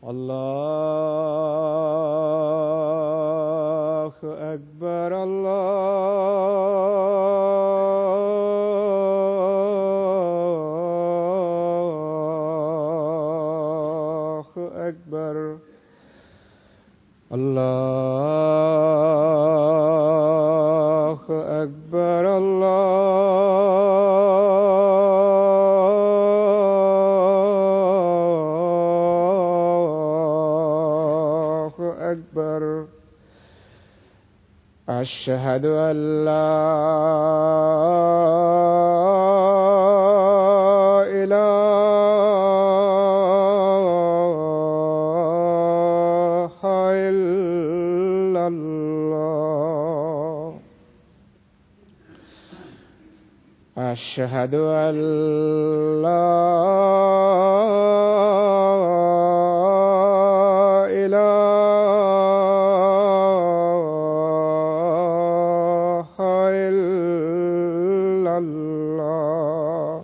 الله أكبر الله أكبر الله أكبر الله أكبر أشهد أن لا إله إلا الله أشهد أن لا إله إلا الله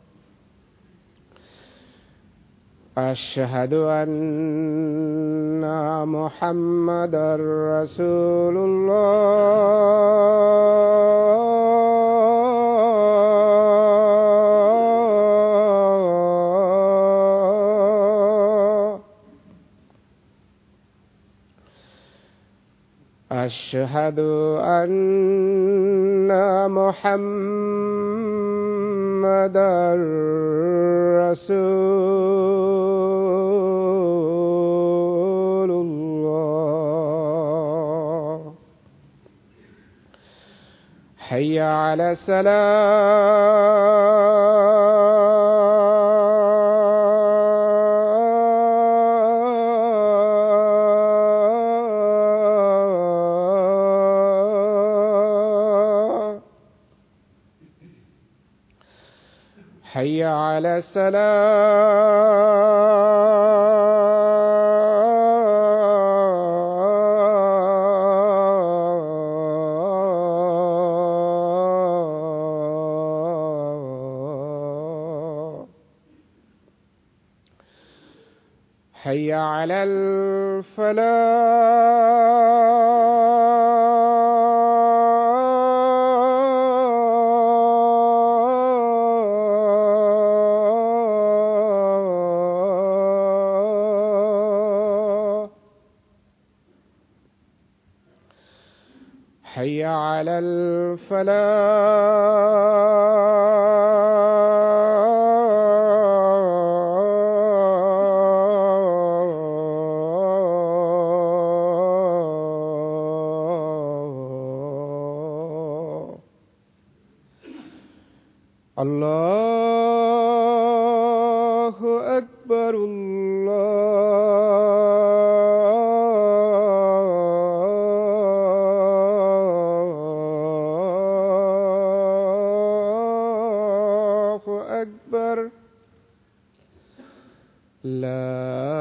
أشهد أن محمدا رسول الله أشهد أن محمدا رسول الله حي على الصلاة حي على السلام حي على الفلاح حي على الفلاح الله أكبر الله أكبر لا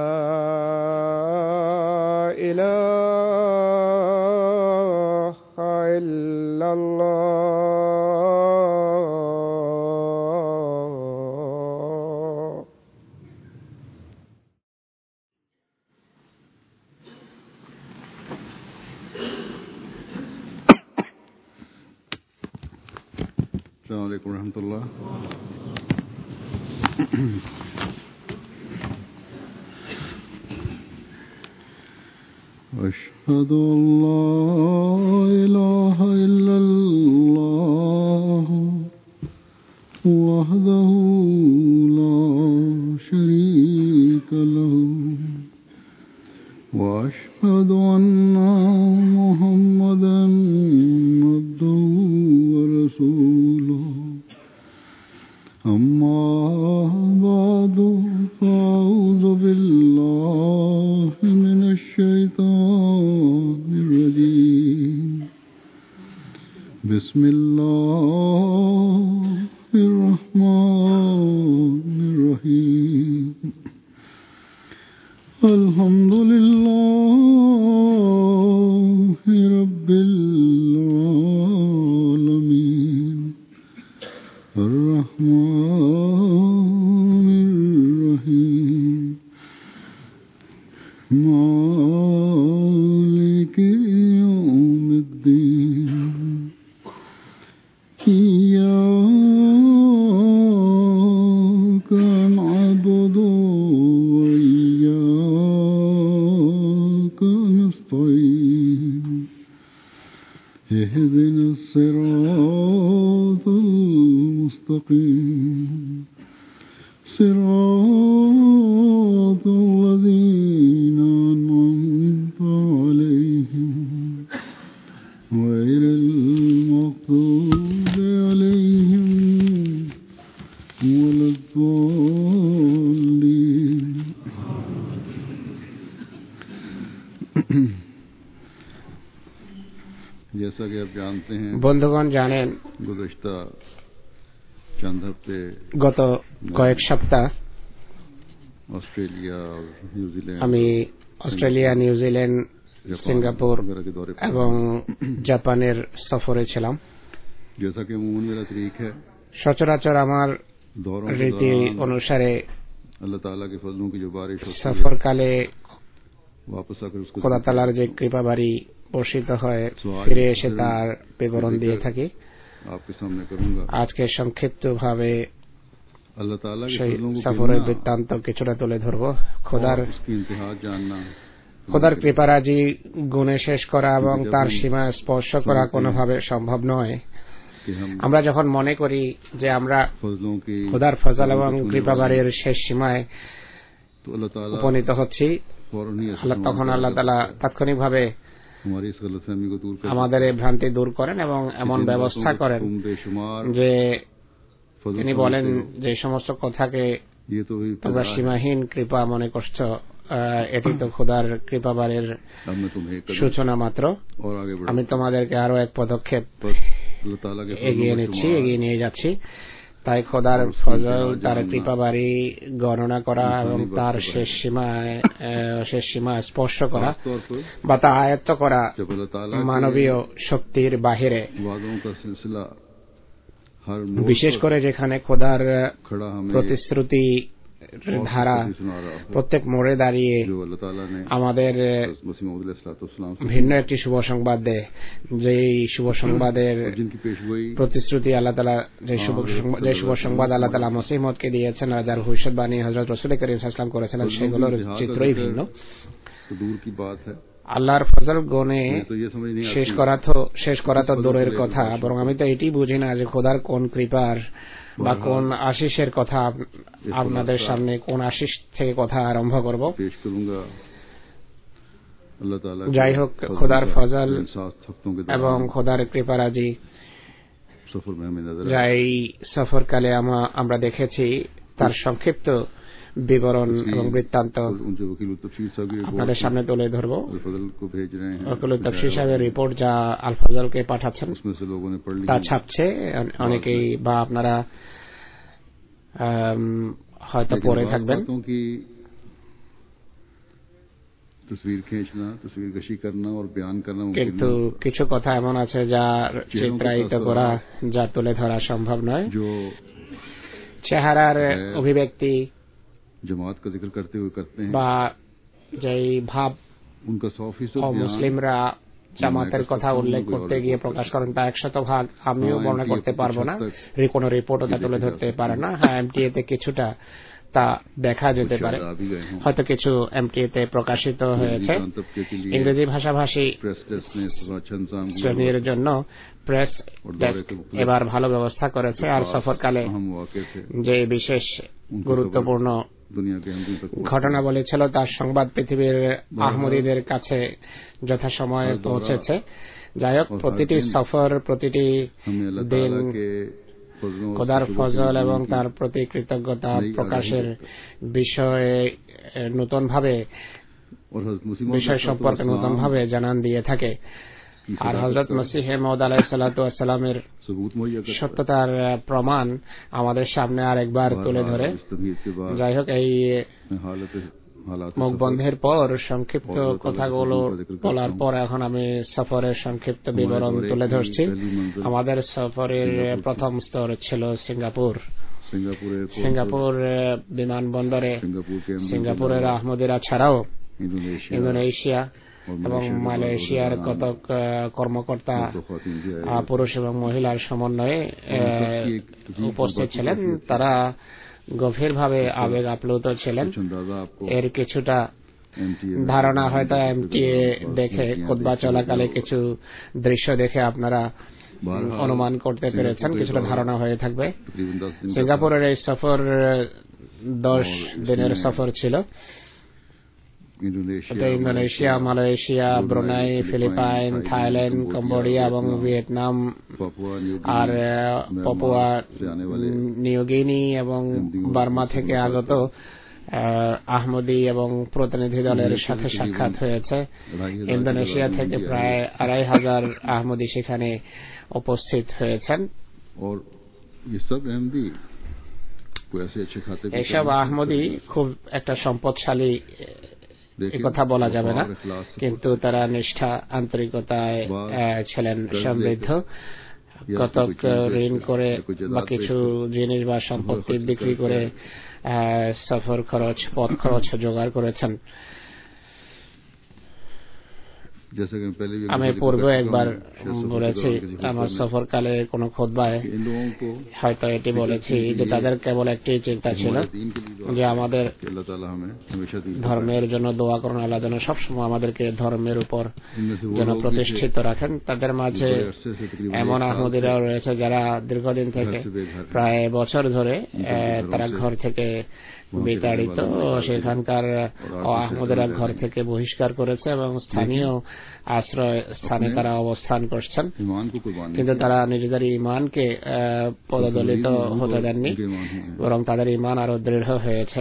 إله إلا الله السلام عليكم ورحمة الله. أشهد أن لا إله إلا الله وحده لا شريك له وأشهد أن محمدا عبده ورسوله أما بعد فأعوذ بالله من الشيطان الرجيم بسم الله الرحمن الرحيم الحمد لله رب العالمين الرحمن الرحيم مالك يوم الدين إياك نعبد وإياك نستعين اهدنا الصراط المستقيم صراط الذين أنعمت عليهم غير المغضوب عليهم ولا الضالين जैसा कि आप जानते हैं বন্ধুগণ জানেন गुज़श्ता चंद हफ्ते গত কয়েক সপ্তাহ ऑस्ट्रेलिया और न्यूजीलैंड আমি অস্ট্রেলিয়া, নিউজিল্যান্ড, সিঙ্গাপুর এবং জাপানের সফরে ছিলাম। जैसा कि अमूमन मेरा तरीक है সচরাচর আমার दौरों के রীতি दौरान অনুসারে अल्लाह ताला के फजलों की जो बारिश होती है সফরকালে वापस आकर उसको খোদা তাআলার যে কৃপাবারি বর্ষিত হয় ফিরে এসে তার বিবরণ দিয়ে থাকি। आपके सामने करूंगा। আজকে সংক্ষিপ্তভাবে अल्लाह ताला के সেই फजलों को সফরের गिनना বৃত্তান্ত কিছুটা তুলে ধরব। और उसकी इंतहा जानना খোদার কৃপারাজি গুণে শেষ করা এবং তার সীমা স্পর্শ করা কোনোভাবে সম্ভব নয়। कि हम আমরা যখন মনে করি যে আমরা फजलों की খোদার ফজল এবং কৃপাবারের শেষ সীমায় तो अल्लाह ताला উপনীত হচ্ছি, फौरन ही তখন আল্লাহ তাআলা তাৎক্ষণিকভাবে हमारी इस गलतफहमी को दूर कर আমাদের এই ভ্রান্তি দূর করেন এবং এমন ব্যবস্থা করেন बेशुमार যে फजल তিনি বলেন যে সমস্ত কথাকে ये तो भी তোমরা সীমাহীন কৃপা মনে করছো, এটি তো খোদার কৃপাবারের अब मैं तुम्हें एक সূচনা মাত্র। और आगे बढ़ा আমি তোমাদেরকে আরো এক পদক্ষেপ बस अल्लाह ताला के এগিয়ে নিচ্ছি, এগিয়ে নিয়ে যাচ্ছি। তাই খোদার ফজল, তার কৃপাবারি গণনা করা এবং তার শেষ সীমা স্পর্শ করা तौर पर বা তা আয়ত্ত করা जब अल्लाह ताला মানবীয় শক্তির বাহিরে, वादों का सिलसिला हर বিশেষ করে যেখানে খোদার खड़ा हमें প্রতিশ্রুতি ধারা सुना रहा हो প্রত্যেক মোড়ে দাঁড়িয়ে जो अल्लाह ताला ने আমাদের मसीह मौद अलैहिस्सलाम ভিন্ন একটি শুভ সংবাদ দেয়। যেই শুভ সংবাদের जिनकी पेशगोई প্রতিশ্রুতি আল্লাহ তাআলা, যে শুভ সংবাদ আল্লাহ তাআলা মসিহ মওদকে দিয়েছেন আর যার ভবিষ্যৎবাণী হযরত রাসূল করিম সাল্লাল্লাহু আলাইহি ওয়াসাল্লাম করেছিলেন, সেগুলোর চিত্রই ভিন্ন। तो दूर की बात है। আল্লাহর ফজল গনে तो ये समझ नहीं শেষ করা তো দূরের কথা, বরং আমি তো এটি বুঝি না যে খোদার কোন কৃপার বা কোন আশিসের কথা আপনাদের সামনে, কোন আশিস থেকে কথা আরম্ভ করব। पेश करूंगा अल्लाह ताला যাই হোক, খোদার ফজল हफ्तों के এবং খোদার কৃপারাজি सफर में हमें नजर যাই সফরকালে আমরা দেখেছি তার সংক্ষিপ্ত বিবরণ এবং বৃত্তান্ত उनसे वकील तफसीर साहब की আপনাদের সামনে তুলে ধরব। फजल को भेज रहे हैं, ওকুল তফসির সাহেবের রিপোর্ট যা আল ফজলকে পাঠাচ্ছেন उसमें से लोगों ने पढ़ ली তা ছাপছে, অনেকেই বা আপনারা হয়তো পড়ে থাকবেন। की तस्वीर खींचना, तस्वीर कशी करना और बयान करना কিন্তু কিছু কথা এমন আছে যা চিত্রায়িত করা, যা তুলে ধরা সম্ভব নয়। जो চেহারার অভিব্যক্তি जमात का जिक्र करते हुए करते हैं বা যেই ভাব उनका 100% মুসলিমরা জামাতের কথা উল্লেখ করতে গিয়ে প্রকাশ করেন তা 100% আমিও বর্ণনা করতে পারবো না, কোনো রিপোর্টও তা তুলে ধরতে পারে না। হ্যাঁ, এমটিএ তে কিছুটা তা দেখা যেতে পারে, হয়তো কিছু এমটিএ তে প্রকাশিত হয়েছে। ইংরেজি ভাষাভাষী শ্রেণীর জন্য প্রেস ডেস্ক এবার ভালো ব্যবস্থা করেছে, আর সফরকালে যে বিশেষ গুরুত্বপূর্ণ ঘটনাবলী ছিল তার সংবাদ পৃথিবীর আহমদীদের কাছে যথাসময়ে পৌঁছেছে। যাই হোক, প্রতিটি সফর, প্রতিটি দিন খোদার ফজল এবং তার প্রতি কৃতজ্ঞতা প্রকাশের বিষয়ে নতুনভাবে, বিষয় সম্পর্কে নতুনভাবে জানান দিয়ে থাকে। আর হযরত মসিহ মওউদ আলাইহিস সালাতু ওয়াস সালামের সত্যতার প্রমাণ আমাদের সামনে আরেকবার তুলে ধরে। যাই হোক, এই মুখ বন্ধের পর সংক্ষিপ্ত কথাগুলো বলার পর এখন আমি সফরের সংক্ষিপ্ত বিবরণ তুলে ধরছি। আমাদের সফরের প্রথম স্তর ছিল সিঙ্গাপুর বিমানবন্দরে। সিঙ্গাপুরের আহমদীরা ছাড়াও ইন্দোনেশিয়া এবং মালয়েশিয়ার কতক কর্মকর্তা পুরুষ এবং মহিলার সমন্বয়ে উপস্থিত ছিলেন। তারা গভীরভাবে আবেগ আপ্লুত ছিলেন। এর কিছুটা ধারণা হয়তো এমটিএ দেখে, খুতবা চলাকালে কিছু দৃশ্য দেখে আপনারা অনুমান করতে পেরেছেন, কিছুটা ধারণা হয়ে থাকবে। সিঙ্গাপুরের এই সফর 10 দিনের সফর ছিল। Indonesia, Malaysia, Brunei, Philippine, Thailand, Cambodia এবং ভিয়েতনাম আর পাপুয়া নিউ গিনি এবং বার্মা থেকে আগত আহমদি এবং প্রতিনিধি দলের সাথে সাক্ষাৎ হয়েছে। ইন্দোনেশিয়া থেকে প্রায় 2500 আহমদি সেখানে উপস্থিত হয়েছেন। এইসব আহমদি খুব একটা সম্পদশালী কথা বলা যাবে না, কিন্তু তারা নিষ্ঠা আন্তরিকতায় ছিলেন সমৃদ্ধ। কতক ঋণ করে বা কিছু জিনিস বা সম্পত্তি বিক্রি করে সফর খরচ, পথ খরচ জোগাড় করেছেন। আমি পূর্বে একবার বলেছি আমার সফরকালে কোন খুতবায় হয়তো এটি বলেছি যে তাদের কেবল একটি চিন্তা ছিল যে আমাদের ধর্মের জন্য দোয়া করুন, আল্লাহ যেন সবসময় আমাদেরকে ধর্মের উপর যেন প্রতিষ্ঠিত রাখেন। তাদের মাঝে এমন আহমদিরাও রয়েছে যারা দীর্ঘদিন থেকে প্রায় বছর ধরে তারা ঘর থেকে বিতাড়িত, সেখানকার আহমদিরা ঘর থেকে বহিষ্কার করেছে এবং স্থানীয় আশ্রয় স্থানে তারা অবস্থান করছেন, কিন্তু তারা নিজেদের ইমানকে পদদলিত হতে দেননি, বরং তাদের ইমান আরো দৃঢ় হয়েছে।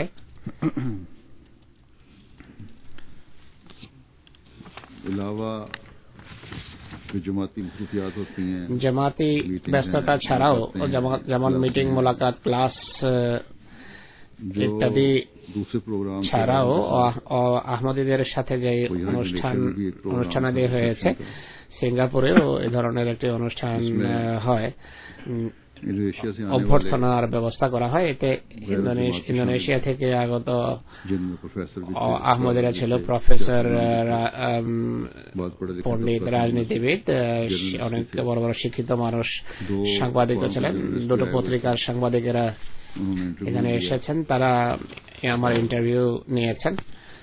জামাতি ব্যস্ততা ছাড়াও যেমন মিটিং, মোলাকাত, ক্লাস ইত্যাদি ছাড়াও আহমদীদের সাথে যে অনুষ্ঠানাদি হয়েছে, সিঙ্গাপুরেও এই ধরনের একটি অনুষ্ঠান হয়, অভ্যর্থনার ব্যবস্থা করা হয়। এতে ইন্দোনেশিয়া থেকে আগত আহমদীরা ছিল প্রফেসর, পণ্ডিত, রাজনীতিবিদ, অনেক বড় বড় শিক্ষিত মানুষ, সাংবাদিকও ছিলেন। দুটো পত্রিকার সাংবাদিকেরা এখানে এসেছেন, তারা আমার ইন্টারভিউ নিয়েছেন।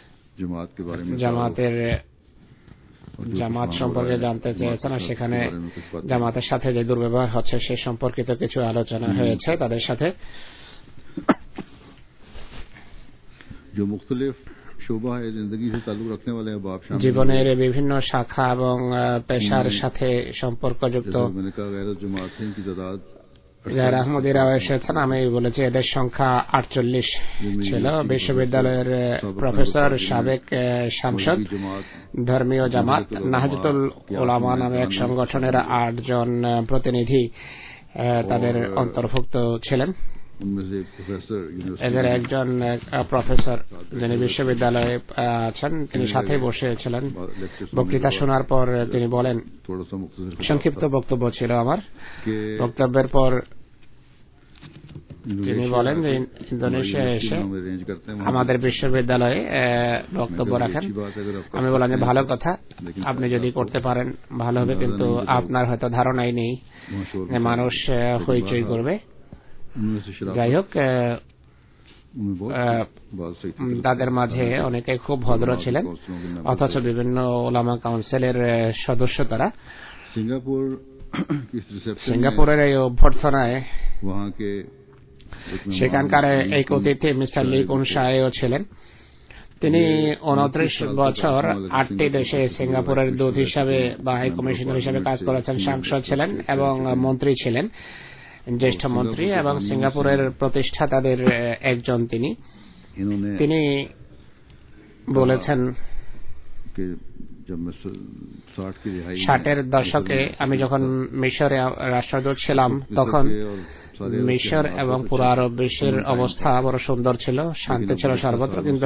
জামাত সম্পর্কে জানতে চেয়েছেন, আর সেখানে জামাতের সাথে যে দুর্ব্যবহার হচ্ছে সে সম্পর্কিত কিছু আলোচনা হয়েছে তাদের সাথে। জীবনের বিভিন্ন শাখা এবং পেশার সাথে সম্পর্কযুক্ত যারা আহমদীরাও এসেছেন, আমি বলেছি এদের সংখ্যা 48 ছিল। বিশ্ববিদ্যালয়ের প্রফেসর, সাবেক সাংসদ, ধর্মীয় জামাত, নাহজতুল উলামা নামে এক সংগঠনের 8 জন প্রতিনিধি তাদের অন্তর্ভুক্ত ছিলেন। এদের একজন প্রফেসর যিনি বিশ্ববিদ্যালয়ে আছেন, তিনি সাথে বসেছিলেন। বক্তৃতা শোনার পর তিনি বলেন, সংক্ষিপ্ত বক্তব্য ছিল আমার, বক্তব্যের পর তিনি বলেন যে ইন্দোনেশিয়া এসে আমাদের বিশ্ববিদ্যালয়ে বক্তব্য রাখেন। আমি বললাম যে ভালো কথা, আপনি যদি করতে পারেন ভালো হবে, কিন্তু আপনার হয়তো ধারণাই নেই মানুষ হইচই করবে। যাই হোক, তাদের মাঝে অনেকে খুব ভদ্র ছিলেন, অথচ বিভিন্ন ওলামা কাউন্সিলের সদস্য তারা। সিঙ্গাপুরের এই অভ্যর্থনায় সেখানকার এক অতিথি মিস্টার লি কুন শাহও ছিলেন। তিনি 29 বছর 8টি দেশে সিঙ্গাপুরের দূত হিসাবে বা হাই কমিশনার হিসাবে কাজ করেছেন, সাংসদ ছিলেন এবং মন্ত্রী ছিলেন, জ্যেষ্ঠ মন্ত্রী এবং সিঙ্গাপুরের প্রতিষ্ঠাতাদের একজন তিনি। তিনি বলেছেন 60-এর দশকে আমি যখন মিশরে রাষ্ট্রদূত ছিলাম, তখন মিশর এবং পুরো আরব বিশ্বের অবস্থা বড় সুন্দর ছিল, শান্তি ছিল সর্বত্র, কিন্তু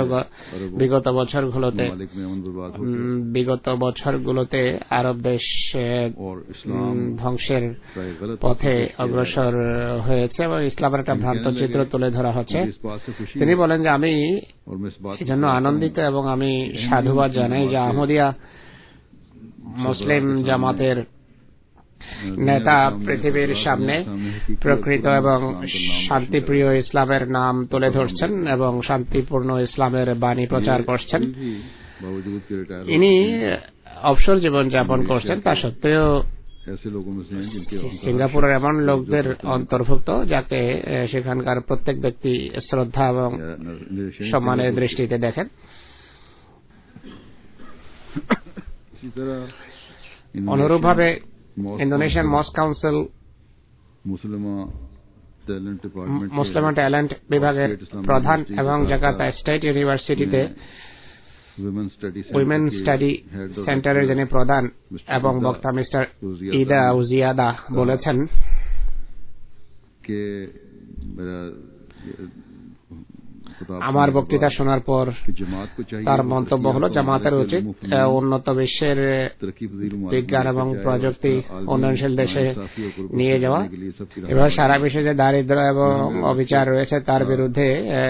বিগত বছরগুলোতে আরব দেশ ধ্বংসের পথে অগ্রসর হয়েছে এবং ইসলামের একটা ভ্রান্ত চিত্র তুলে ধরা হচ্ছে। তিনি বলেন যে আমি এই জন্য আনন্দিত এবং আমি সাধুবাদ জানাই যে আহমদিয়া মুসলিম জামাতের নেতা পৃথিবীর সামনে প্রকৃত এবং শান্তিপ্রিয় ইসলামের নাম তুলে ধরছেন এবং শান্তিপূর্ণ ইসলামের বাণী প্রচার করছেন। ইনি অবসর জীবন যাপন করছেন, তা সত্ত্বেও সিঙ্গাপুরের এমন লোকদের অন্তর্ভুক্ত যাকে সেখানকার প্রত্যেক ব্যক্তি শ্রদ্ধা এবং সম্মানের দৃষ্টিতে দেখেন। অনুরূপভাবে Indonesian mosque council Muslim talent বিভাগের প্রধান এবং জাকার্তা স্টেট ইউনিভার্সিটিতে উইমেন স্টাডি সেন্টারের যিনি প্রধান এবং বক্তা মিস্টার ইদা উজিয়াদা বলেছেন আমার বক্তৃতা শোনার পর তার মন্তব্য হল জামাতের উচিত উন্নত বিশ্বের বিজ্ঞান এবং প্রযুক্তি উন্নয়নশীল দেশে নিয়ে যাওয়া এবং সারা বিশ্বে যে দারিদ্র্য এবং অবিচার রয়েছে তার বিরুদ্ধে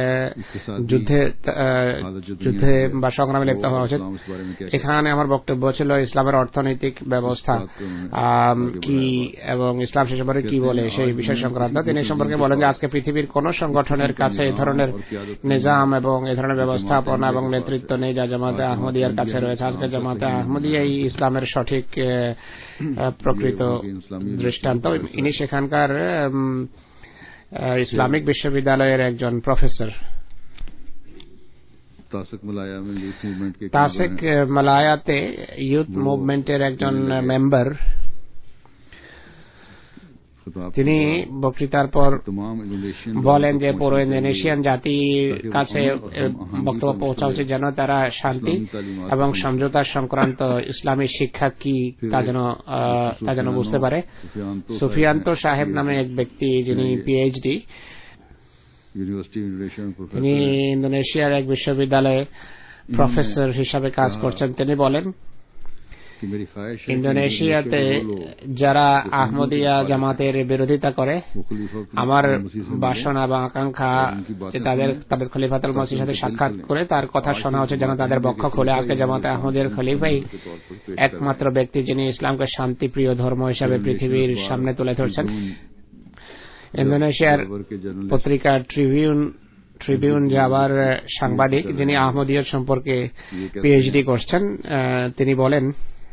যুদ্ধে বা সংগ্রামে লিপ্ত হওয়া উচিত। এখানে আমার বক্তব্য ছিল ইসলামের অর্থনৈতিক ব্যবস্থা কি এবং ইসলাম সে সম্পর্কে কি বলে সেই বিষয় সংক্রান্ত। তিনি সম্পর্কে বলেন যে আজকে পৃথিবীর কোন সংগঠনের কাছে এই ধরনের নিজাম এবং এই ধরনের ব্যবস্থাপনা এবং নেতৃত্ব নেই যা জামাতে আহমদিয়ার কাছে রয়েছে। আজকে জামাতে আহমদিয়াই ইসলামের সঠিক প্রকৃত দৃষ্টান্ত। ইনি সেখানকার ইসলামিক বিশ্ববিদ্যালয়ের একজন প্রফেসর। তাসেক মালায়াতে ইউথ মুভমেন্টের একজন মেম্বার। তিনি বক্তৃতার পর বলেন যে পুরো ইন্দোনেশিয়ান জাতির কাছে বক্তব্য পৌঁছা উচিত যেন তারা শান্তি এবং সমঝোতা সংক্রান্ত ইসলামী শিক্ষা কি তা যেন বুঝতে পারে। সুফিয়ান্ত সাহেব নামে এক ব্যক্তি যিনি পিএইচডি, তিনি ইন্দোনেশিয়ার এক বিশ্ববিদ্যালয়ে প্রফেসর হিসাবে কাজ করছেন। তিনি বলেন ইন্দোনেশিয়াতে যারা আহমদিয়া জামাতের বিরোধিতা করে আমার বাসনা বা আকাঙ্ক্ষা তাদের খলিফাতুল মসির সাথে সাক্ষাৎ করে তার কথা শোনা হচ্ছে যেন তাদের বক্ষ খোলে। আজকে জামাতে আহমদিয়ার খলিফাই একমাত্র ব্যক্তি যিনি ইসলামকে শান্তিপ্রিয় ধর্ম হিসাবে পৃথিবীর সামনে তুলে ধরছেন। ইন্দোনেশিয়ার পত্রিকা ট্রিবিউন যাবার সাংবাদিক যিনি আহমদিয়ত সম্পর্কে পিএইচডি করছেন, তিনি বলেন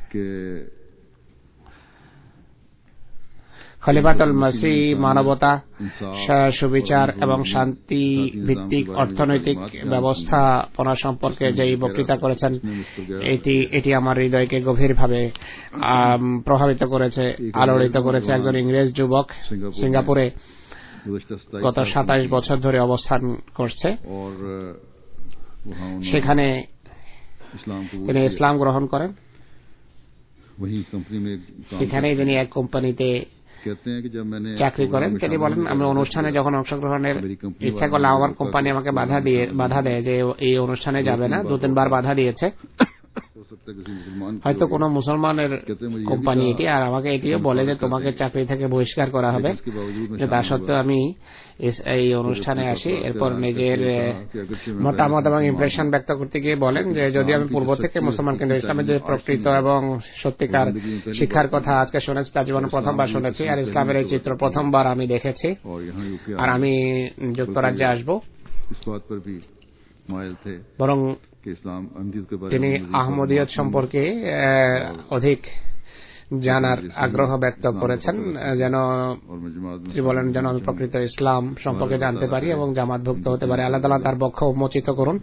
খলিফাতুল মসিহ মানবতা, সুবিচার এবং শান্তি ভিত্তিক অর্থনৈতিক ব্যবস্থাপনা সম্পর্কে যেই বক্তৃতা করেছেন এটি আমার হৃদয়কে গভীরভাবে প্রভাবিত করেছে, আলোড়িত করেছে। একজন ইংরেজ যুবক সিঙ্গাপুরে গত 27 বছর ধরে অবস্থান করছে। সেখানে তিনি ইসলাম গ্রহণ করেন। সেখানে তিনি এক কোম্পানিতে চাকরি করেন। তিনি বলেন আমি অনুষ্ঠানে যখন অংশগ্রহণের ইচ্ছা করলাম আমার কোম্পানি আমাকে বাধা দেয় যে এই অনুষ্ঠানে যাবে না। 2-3 বার বাধা দিয়েছে। হয়তো কোনো মুসলমানের কোম্পানি এটি, আর আমাকে এটিও বলে যে তোমাকে চাকরি থেকে বহিষ্কার করা হবে। তা সত্ত্বেও আমি এই অনুষ্ঠানে আসি। এরপর নিজের মতামত এবং ইমপ্রেশন ব্যক্ত করতে গিয়ে বলেন যে যদি আমি পূর্ব থেকে মুসলমান কিন্তু ইসলামের যে প্রকৃত এবং সত্যিকার শিক্ষার কথা আজকে শুনেছি তার জীবনে প্রথমবার শুনেছি, আর ইসলামের এই চিত্র প্রথমবার আমি দেখেছি, আর আমি যুক্তরাজ্যে আসবো। বরং তিনি আহমদিয়ত সম্পর্কে অধিক জানার আগ্রহ ব্যক্ত করেছেন, যেন বলেন যেন আমি প্রকৃত ইসলাম সম্পর্কে জানতে পারি এবং জামাতভুক্ত হতে পারি। আল্লাহ তাআলা তার পক্ষ উন্মোচিত করুন।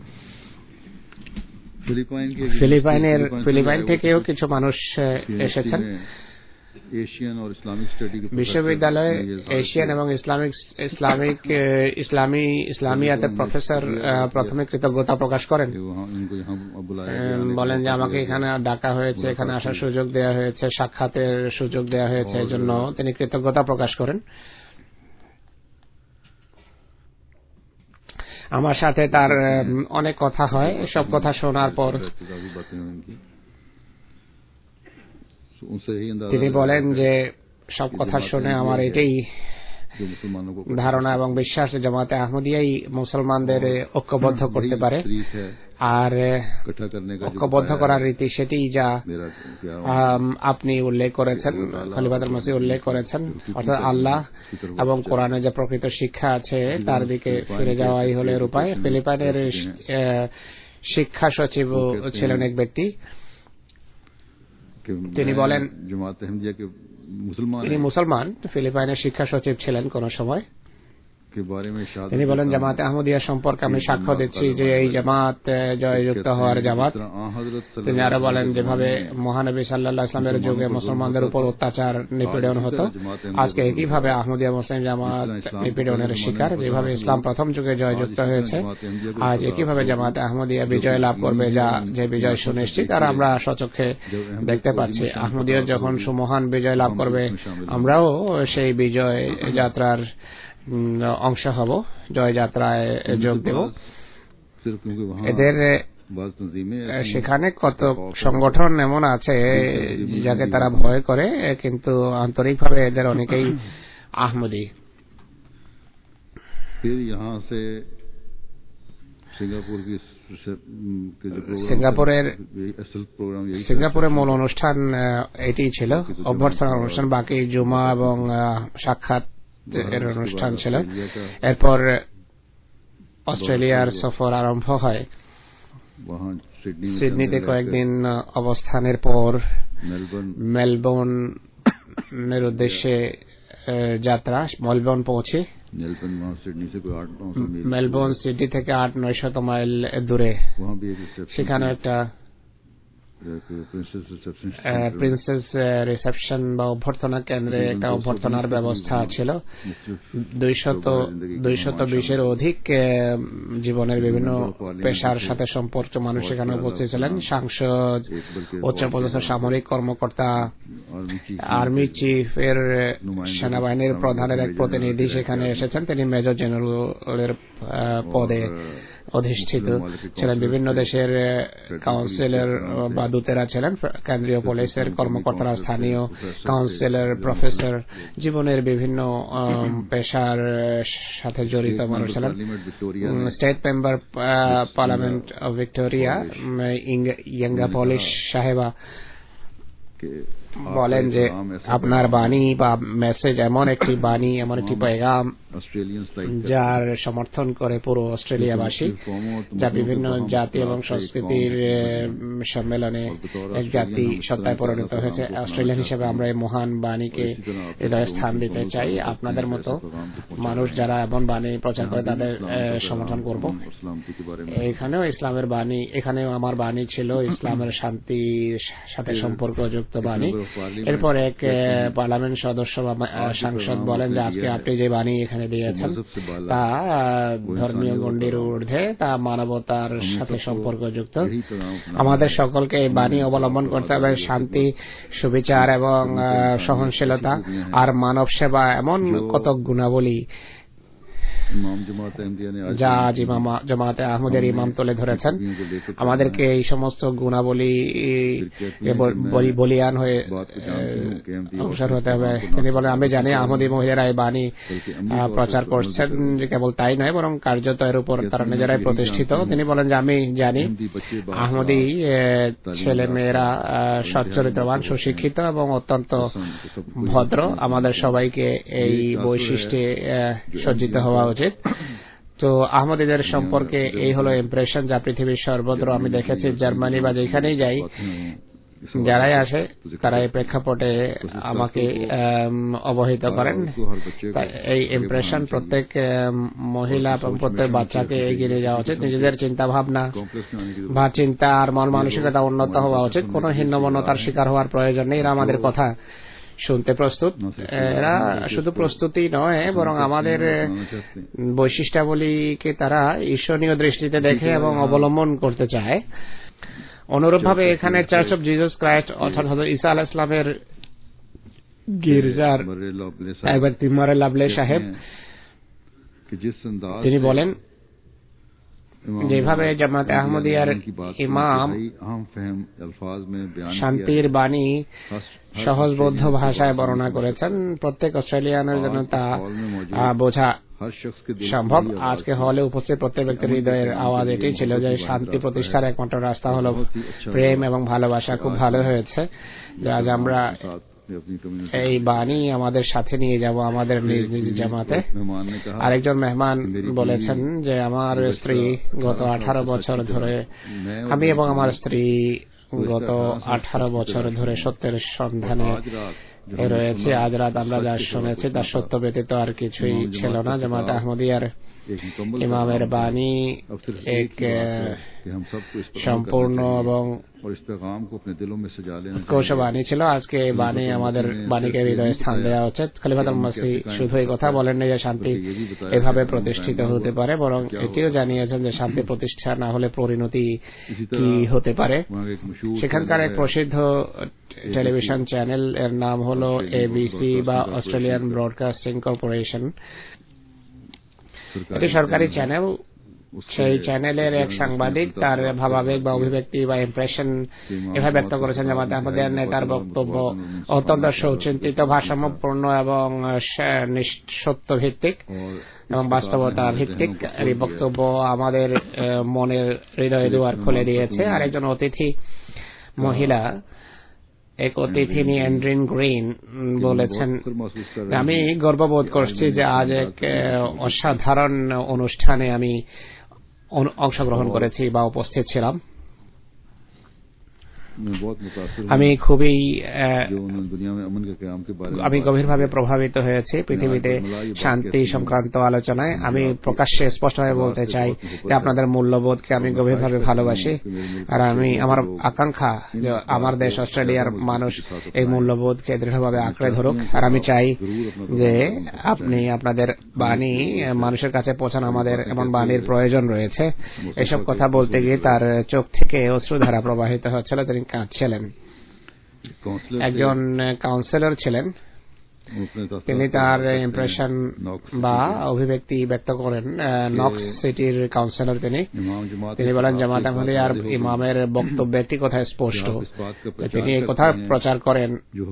ফিলিপাইন থেকেও কিছু মানুষ এসেছেন। বিশ্ববিদ্যালয়ে এশিয়ান এবং ইসলামিয়াতের প্রফেসর প্রথমে কৃতজ্ঞতা প্রকাশ করেন, বলেন যে আমাকে এখানে ডাকা হয়েছে, এখানে আসার সুযোগ দেওয়া হয়েছে, সাক্ষাতের সুযোগ দেওয়া হয়েছে, এজন্য তিনি কৃতজ্ঞতা প্রকাশ করেন। আমার সাথে তার অনেক কথা হয়। সব কথা শোনার পর তিনি বলেন যে সব কথা শুনে আমার এটাই ধারণা এবং বিশ্বাস জামাতে আহমদিয়াই মুসলমানদের ঐক্যবদ্ধ করতে পারে, আর ঐক্যবদ্ধ করার রীতি সেটি যা আপনি উল্লেখ করেছেন, খলিফাতুল মসিহ উল্লেখ করেছেন, অর্থাৎ আল্লাহ এবং কোরআনে যে প্রকৃত শিক্ষা আছে তার দিকে ফিরে যাওয়াই হলো এর উপায়। ফিলিপাইনের শিক্ষা সচিব ছিলেন এক ব্যক্তি, তিনি বলেন তিনি মুসলমান, ফিলিপাইনের শিক্ষা সচিব ছিলেন কোন সময়। তিনি বলেন জামাতে আহমদিয়া সম্পর্কে আমি সাক্ষ্য দিচ্ছি যে এই জামাত জয়যুক্ত হওয়ার জামাত। তিনি আরো বলেন যেভাবে মহানবী সাল্লাল্লাহু আলাইহি ওয়াসাল্লামের যুগে মুসলমানদের উপর অত্যাচার নিপীড়ন হতো, আজকে একইভাবে আহমদিয়া মুসলিম জামাত নিপীড়নের শিকার। যেভাবে ইসলাম প্রথম যুগে জয়যুক্ত হয়েছে, আজ একইভাবে জামাতে আহমদিয়া বিজয় লাভ করবে, যে বিজয় সুনিশ্চিত আর আমরা স্বচক্ষে দেখতে পাচ্ছি। আহমদিয়া যখন সুমহান বিজয় লাভ করবে, আমরাও সেই বিজয় যাত্রার অংশ হব, জয়যাত্রায় যোগ দেব। এদের সেখানে কত সংগঠন এমন আছে যাকে তারা ভয় করে, কিন্তু আন্তরিকভাবে এদের অনেকেই আহমদি। সিঙ্গাপুরের মূল অনুষ্ঠান এটি ছিল, অভ্যর্থনা অনুষ্ঠান। বাকি জুমা এবং সাক্ষাৎ এর অনুষ্ঠান ছিল। এরপর অস্ট্রেলিয়ার সফর আরম্ভ হয়। সিডনিতে কয়েকদিন অবস্থানের পর মেলবোর্নের উদ্দেশ্যে যাত্রা। মেলবোর্ন পৌঁছে, মেলবোর্ন সিডনি থেকে 800-900 মাইল দূরে, সেখানে একটা প্রিন্সেস রিসেপশন বা অভ্যর্থনা কেন্দ্রে একটা অভ্যর্থনার ব্যবস্থা ছিল। 220-এর অধিক জীবনের বিভিন্ন পেশার সাথে সম্পর্ক মানুষ সেখানে উপস্থিত ছিলেন। সাংসদ, উচ্চপদস্থ সামরিক কর্মকর্তা, আর্মি চিফ এর সেনাবাহিনীর প্রধানের এক প্রতিনিধি সেখানে এসেছেন। তিনি মেজর জেনারেলের পদে অধিষ্ঠিত ছিলেন। বিভিন্ন দেশের কাউন্সিলর বা দূতেরা ছিলেন, কেন্দ্রীয় পুলিশের কর্মকর্তারা, স্থানীয় কাউন্সিলর, প্রফেসর, জীবনের বিভিন্ন পেশার সাথে জড়িত মানুষ ছিলেন। State member parliament of Victoria Inga Peulich সাহেবা বলেন যে আপনার বাণী বা মেসেজ এমন একটি বাণী, এমন একটি পেগাম যার সমর্থন করে পুরো অস্ট্রেলিয়াবাসী, যা বিভিন্ন জাতি এবং সংস্কৃতির সম্মেলনে এক জাতি সত্তায় পরিণত হয়েছে। অস্ট্রেলিয়ান হিসেবে আমরা এই মহান বাণীকে হৃদয়ে স্থান দিতে চাই। আপনাদের মতো মানুষ যারা এমন বাণী প্রচার করে তাদের সমর্থন করব। এখানেও ইসলামের বাণী, এখানেও আমার বাণী ছিল ইসলামের শান্তির সাথে সম্পর্কযুক্ত বাণী। এরপর এক পার্লামেন্ট সদস্য বা সাংসদ বলেন যে আজকে আপনি যে বাণী এখানে দিয়েছেন তা ধর্মীয় গণ্ডির ঊর্ধ্বে, তা মানবতার সাথে সম্পর্কযুক্ত। আমাদের সকলকে এই বাণী অবলম্বন করতে হবে। শান্তি, সুবিচার এবং সহনশীলতা আর মানব সেবা এমন কত গুণাবলী যা আজ জামাতে আহমদের ইমাম তুলে ধরেছেন। আমাদেরকে এই সমস্ত গুণাবলী বলিয়ান হয়ে অগ্রসর হতে হবে। তিনি বলেন আমি জানি আহমদী মহিলারা এই বাণী প্রচার করছেন, যে কেবল তাই নয় বরং কার্যত এর উপর তারা নিজেরাই প্রতিষ্ঠিত। তিনি বলেন যে আমি জানি আহমদী ছেলে মেয়েরা সচ্চরিত্রবান, সুশিক্ষিত এবং অত্যন্ত ভদ্র। আমাদের সবাইকে এই বৈশিষ্ট্যে সজ্জিত হওয়া উচিত। তো আহমদীদের সম্পর্কে এই হলো ইমপ্রেশন যা পৃথিবীর সর্বত্র আমি দেখেছি। জার্মানি বা যেখানেই যাই, যারাই আসে তারা এই প্রেক্ষাপটে আমাকে অবহিত করেন। এই ইমপ্রেশন প্রত্যেক মহিলা এবং প্রত্যেক বাচ্চাকে এগিয়ে নিয়ে যাওয়া উচিত। নিজেদের চিন্তা ভাবনা বা চিন্তা আর মন মানসিকতা উন্নত হওয়া উচিত। কোন হীনমন্যতার শিকার হওয়ার প্রয়োজন নেই। এরা আমাদের কথা শুনতে প্রস্তুত। এরা শুধু প্রস্তুতি নয় বরং আমাদের বৈশিষ্ট্যাবলীকে তারা ঈর্ষণীয় দৃষ্টিতে দেখে এবং অবলম্বন করতে চায়। অনুরূপভাবে এখানে চার্চ অফ জিসাস ক্রাইস্ট অর্থাৎ হযরত ঈসা আলাইহিস সালামের গির্জার একবার মরে লাভলে সাহেব তিনি বলেন যেভাবে জামাতে আহমদিয়ার ইমাম শান্তির বাণী সহজবোধ্য ভাষায় বর্ণনা করেছেন, প্রত্যেক অস্ট্রেলিয়ানের জন্য তা বোঝা সম্ভব। আজকে হলে উপস্থিত প্রত্যেক ব্যক্তির হৃদয়ের আওয়াজ এটাই ছিল যে শান্তি প্রতিষ্ঠার একমাত্র রাস্তা হলো প্রেম এবং ভালোবাসা। খুব ভালো হয়েছে যে আজ আমরা এই বাণী আমাদের সাথে নিয়ে যাব আমাদের নিজ নিজ জামাতে। আরেকজন মেহমান বলেছেন যে আমার স্ত্রী গত 18 বছর ধরে, আমি এবং আমার স্ত্রী গত 18 বছর ধরে সত্যের সন্ধানে রয়েছে। আজ রাত আমরা যা শুনেছি তার সত্য ব্যতীত আর কিছুই ছিল না। জামাতে আহমদিয়ার ইমামের বাণী এক সম্পূর্ণ এবং কৌশবাণী ছিল। আজকে বাণী আমাদের বাণীকে হৃদয়ে স্থান দেওয়া উচিত। খলিফাতুল মসিহ শুধু এই কথা বলেননি যে শান্তি এভাবে প্রতিষ্ঠিত হতে পারে, বরং এটিও জানিয়েছেন যে শান্তি প্রতিষ্ঠা না হলে পরিণতি কি হতে পারে। সেখানকার এক প্রসিদ্ধ টেলিভিশন চ্যানেল এর নাম হলো এবিসি বা অস্ট্রেলিয়ান ব্রডকাস্টিং কর্পোরেশন। এটি সরকারি চ্যানেল। সেই চ্যানেলের এক সাংবাদিক তার ভাবাবেগ বা অভিব্যক্তি বা ইমপ্রেশন এভাবে ব্যক্ত করেছেন, জামাতে আহমদিয়ার নেতার বক্তব্য অত্যন্ত সুচিন্তিত, ভারসাম্যপূর্ণ এবং সত্য ভিত্তিক এবং বাস্তবতা ভিত্তিক। এই বক্তব্য আমাদের মনের হৃদয় দুয়ার খুলে দিয়েছে। আর একজন অতিথি মহিলা, এক অতিথিনী অ্যান্ড্রিন গ্রিন বলেছেন, আমি গর্ববোধ করছি যে আজ এক অসাধারণ অনুষ্ঠানে আমি অংশগ্রহণ করেছি বা উপস্থিত ছিলাম। আমি গভীরভাবে প্রভাবিত হয়েছি পৃথিবীতে শান্তি সংক্রান্ত আলোচনায়। আমি প্রকাশ্যে স্পষ্টভাবে বলতে চাই যে আপনাদের মূল্যবোধকে আমি গভীরভাবে ভালোবাসি, আর আমার আকাঙ্ক্ষা যে আমার দেশ অস্ট্রেলিয়ার মানুষ এই মূল্যবোধকে দৃঢ়ভাবে আঁকড়ে ধরুক। আর আমি চাই যে আপনি আপনাদের বাণী মানুষের কাছে পৌঁছান। আমাদের এমন বাণীর প্রয়োজন রয়েছে। এসব কথা বলতে গিয়ে তার চোখ থেকে অশ্রুধারা প্রবাহিত হচ্ছিল, তিনি কাঁদছিলেন। একজন কাউন্সিলর ছিলেন, তিনি তার ইমপ্রেশন বা অভিব্যক্তি ব্যক্ত করেন। নক্স সিটির কাউন্সিলর তিনি বলেন, জামাত আহমদিয়ার ইমামের বক্তব্য একটি কথা স্পষ্ট, তিনি এই কথা প্রচার করেন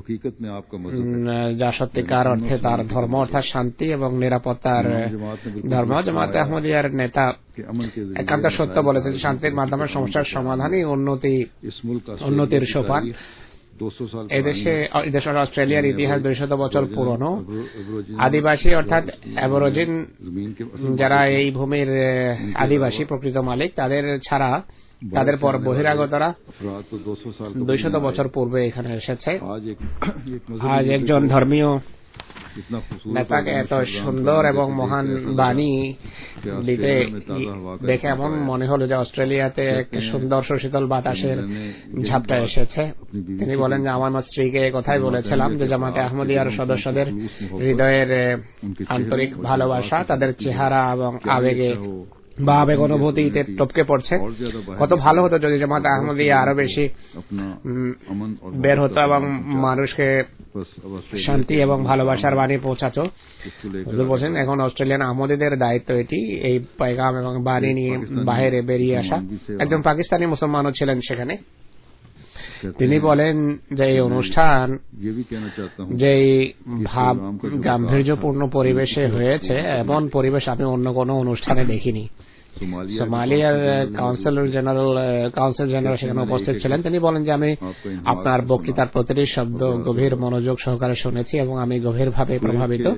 যা সত্যিকার অর্থে তার ধর্ম, অর্থাৎ শান্তি এবং নিরাপত্তার ধর্ম। জামাত আহমদিয়ার নেতা একান্ত সত্য বলেছেন, শান্তির মাধ্যমে সমস্যার সমাধানই উন্নতির সোপান। এদেশে অস্ট্রেলিয়ার ইতিহাস 200 বছর পুরনো। আদিবাসী অর্থাৎ অ্যাবরজিন, যারা এই ভূমির আদিবাসী প্রকৃত মালিক, তাদের ছাড়া তাদের পর বহিরাগতরা 200 বছর পূর্বে এখানে এসেছে। আজ একজন ধর্মীয় নেতাকে এত সুন্দর এবং মহান বাণী দিতে দেখে এমন মনে হলো যে অস্ট্রেলিয়াতে এক সুন্দর সুশীতল বাতাসের ঝাপটা এসেছে। তিনি বলেন যে আমার স্ত্রীকে কথাই বলেছিলাম যে জামাতে আহমদিয়ার সদস্যদের হৃদয়ের আন্তরিক ভালোবাসা তাদের চেহারা এবং আবেগে বা আবেগ অনুভূতিতে টপকে পড়ছে। কত ভালো হতো যদি জামাতে আহমদিয়া আরো বেশি বের হতো এবং মানুষকে শান্তি এবং ভালোবাসার বাণী পৌঁছাতো। বলছেন এখন অস্ট্রেলিয়ান আহমদীদের দায়িত্ব এটি, এই পয়গাম এবং বাণী নিয়ে বাইরে বেরিয়ে আসা। একজন পাকিস্তানি মুসলমানও ছিলেন সেখানে। তিনি বলেন যে এই অনুষ্ঠান যেই ভাব গাম্ভীর্যপূর্ণ পরিবেশে হয়েছে, এমন পরিবেশ আমি অন্য কোনো অনুষ্ঠানে দেখিনি। সোমালিয়ার কাউন্সিল জেনারেল সেখানে উপস্থিত ছিলেন। তিনি বলেন যে আমি আপনার বক্তৃতার প্রতিটি শব্দ গভীর মনোযোগ সহকারে শুনেছি এবং আমি গভীরভাবে প্রভাবিত।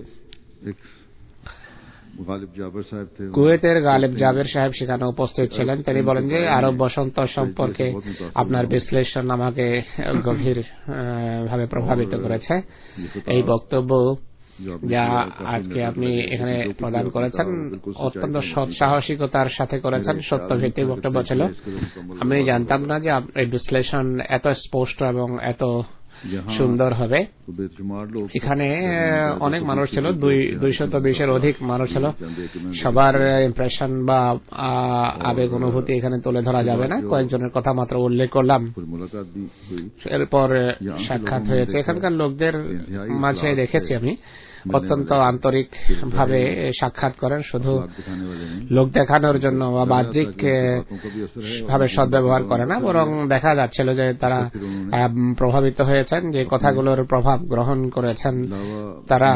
কুয়েতের গালিব জাবের সাহেব সেখানে উপস্থিত ছিলেন। তিনি বলেন যে আরব বসন্ত সম্পর্কে আপনার বিশ্লেষণ আমাকে গভীর ভাবে প্রভাবিত করেছে। এই বক্তব্য যা আজকে আপনি এখানে প্রদান করেছেন অত্যন্ত সৎসাহসিকতার সাথে করেছেন, সত্যভিত্তিক বক্তব্য ছিল। আমি জানতাম না যে এই বিশ্লেষণ এত স্পষ্ট এবং এত সুন্দর হবে। এখানে অনেক মানুষ ছিল, 220-এর অধিক মানুষ ছিল। সবার ইমপ্রেশন বা আবেগ অনুভূতি এখানে তুলে ধরা যাবে না, কয়েকজনের কথা মাত্র উল্লেখ করলাম। এরপর সাক্ষাৎ হয়েছে। এখানকার লোকদের মাঝে দেখেছি আমি অত্যন্ত আন্তরিক ভাবে সাক্ষাৎ করেন, শুধু লোক দেখানোর জন্য বা বাহ্যিক ভাবে সদ্ব্যবহার করে না, বরং দেখা যাচ্ছিল যে তারা প্রভাবিত হয়েছেন, যে কথাগুলোর প্রভাব গ্রহণ করেছেন তারা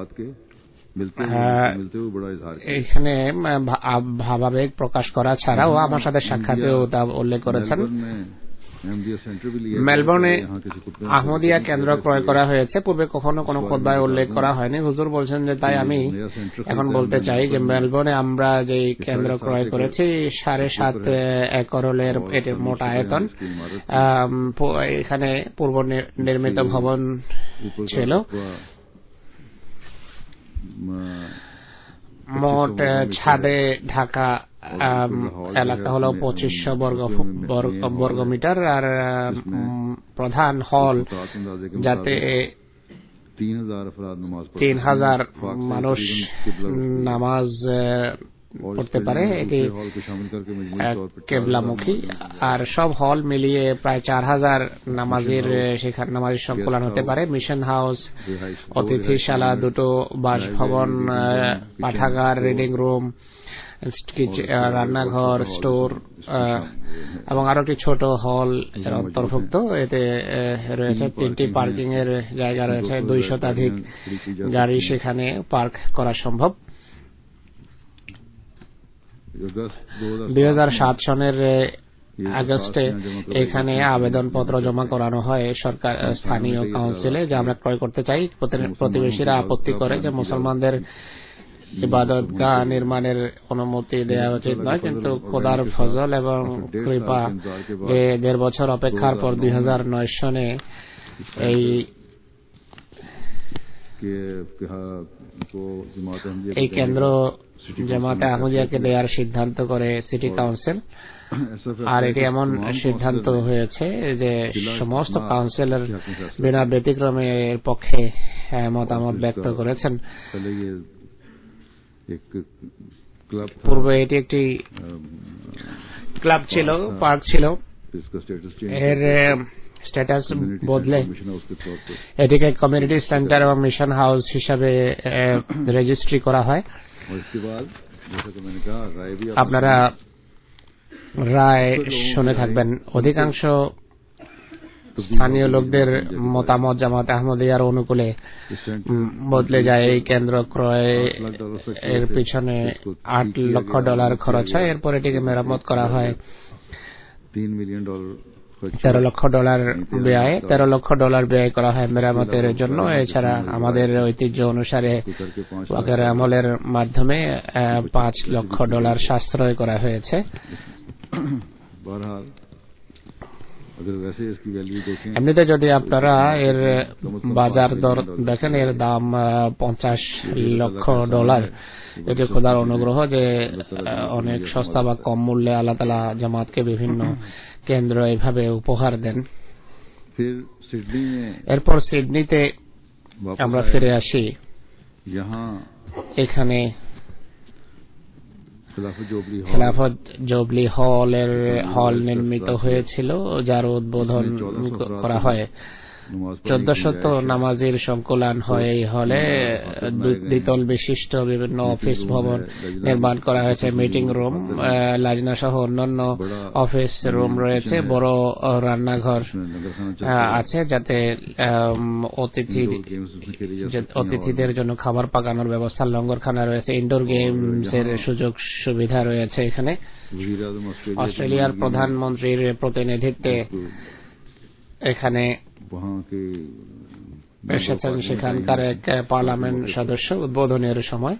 এখানে ভাবাবেগ প্রকাশ করা ছাড়াও আমার সাথে সাক্ষাতেও তা উল্লেখ করেছেন। মেলবোর্নে আহমদিয়া কেন্দ্র ক্রয় করা হয়েছে, পূর্বে কখনো কোনো খুতবায় উল্লেখ করা হয়নি। হুজুর বলছেন যে তাই আমি এখন বলতে চাই যে মেলবোর্নে আমরা যে কেন্দ্র ক্রয় করেছি 7.5 একরের এটি মোট আয়তন। এখানে পূর্ব নির্মিত ভবন ছিল, মোট ছাদে ঢাকা এলাকা হলো 2500 বর্গমিটার, আর প্রধান হল যাতে 3000 মানুষ নামাজ পড়তে পারে, এটি কেবলামুখী, আর সব হল মিলিয়ে প্রায় 4000 নামাজের সেখানে নামাজের সংকলন হতে পারে। মিশন হাউস, অতিথিশালা, দুটো বাসভবন, পাঠাগার, রিডিং রুম, রান্নাঘর, স্টোর এবং আরো একটি ছোট হল এর অন্তর্ভুক্ত। এতে রয়েছে 3টি পার্কিং এর জায়গা রয়েছে, 200 শতাধিক গাড়ি সেখানে পার্ক করা সম্ভব। 2007 সনের আগস্টে এখানে আবেদনপত্র জমা করানো হয় সরকার স্থানীয় কাউন্সিলে, যে আমরা ক্রয় করতে চাই। প্রতিবেশীরা আপত্তি করে যে মুসলমানদের ইবাদতগাহ নির্মাণের অনুমতি দেওয়া উচিত নয়, কিন্তু খোদার ফজল এবং কৃপা যে 1.5 বছর অপেক্ষার পর 2009 সনে এই কেন্দ্র জামাতে আহমদিয়াকে দেওয়ার সিদ্ধান্ত করে সিটি কাউন্সিল। আর এটি এমন সিদ্ধান্ত হয়েছে যে সমস্ত কাউন্সিলর বিনা ব্যতিক্রমে এর পক্ষে মতামত ব্যক্ত করেছেন। পূর্বে এটি একটি ক্লাব ছিল, পার্ক ছিল, এর স্ট্যাটাস বদলে এটিকে কমিউনিটি সেন্টার এবং মিশন হাউস হিসাবে রেজিস্ট্রি করা হয়। আপনারা রায় শুনে থাকবেন। অধিকাংশ স্থানীয় লোকদের মতামত জামাতে আহমদিয়ার অনুকূলে বদলে যায়। এই কেন্দ্র ক্রয় এর পিছনে $8 লক্ষ খরচ হয়, এরপর এটিকে মেরামত করা হয় $13 লক্ষ ব্যয়, $13 লক্ষ ব্যয় করা হয় মেরামতের জন্য। এছাড়া আমাদের ঐতিহ্য অনুসারে ওয়াকের আমলের মাধ্যমে $5 লক্ষ সাশ্রয় করা হয়েছে। এমনিতে যদি আপনারা এর বাজার দর দেখেন, এর দাম $50 লক্ষ। এটি খোদার অনুগ্রহ যে অনেক সস্তা বা কম মূল্যে আল্লাহ তাআলা জামাতকে বিভিন্ন কেন্দ্র এইভাবে উপহার দেন। এরপর সিডনিতে আমরা ফিরে আসি। এখানে খেলাফত জুবলি হল নির্মিত হয়েছিল, যার উদ্বোধন করা হয়। 1400 নামাজের সংকলন হয় এই হলে। দ্বিতল বিশিষ্ট বিভিন্ন অফিস ভবন নির্মাণ করা হয়েছে, মিটিং রুম, লাজনা সহ অন্যান্য অফিস রুম রয়েছে। বড় রান্নাঘর আছে যাতে অতিথিদের জন্য খাবার পাকানোর ব্যবস্থা, লঙ্গরখানা রয়েছে, ইনডোর গেমস এর সুযোগ সুবিধা রয়েছে এখানে। অস্ট্রেলিয়ার প্রধানমন্ত্রীর প্রতিনিধিত্বে এখানে এসেছেন সেখানকার এক পার্লামেন্ট সদস্য উদ্বোধনের সময়।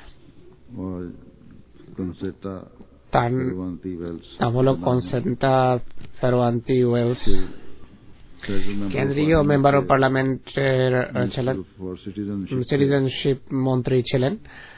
তার নাম হল কনসেন্টা ফেরওয়ান্তি ওয়েলস। কেন্দ্রীয় মেম্বার অব পার্লামেন্টের ছিলেন, সিটিজেনশিপ মন্ত্রী ছিলেন।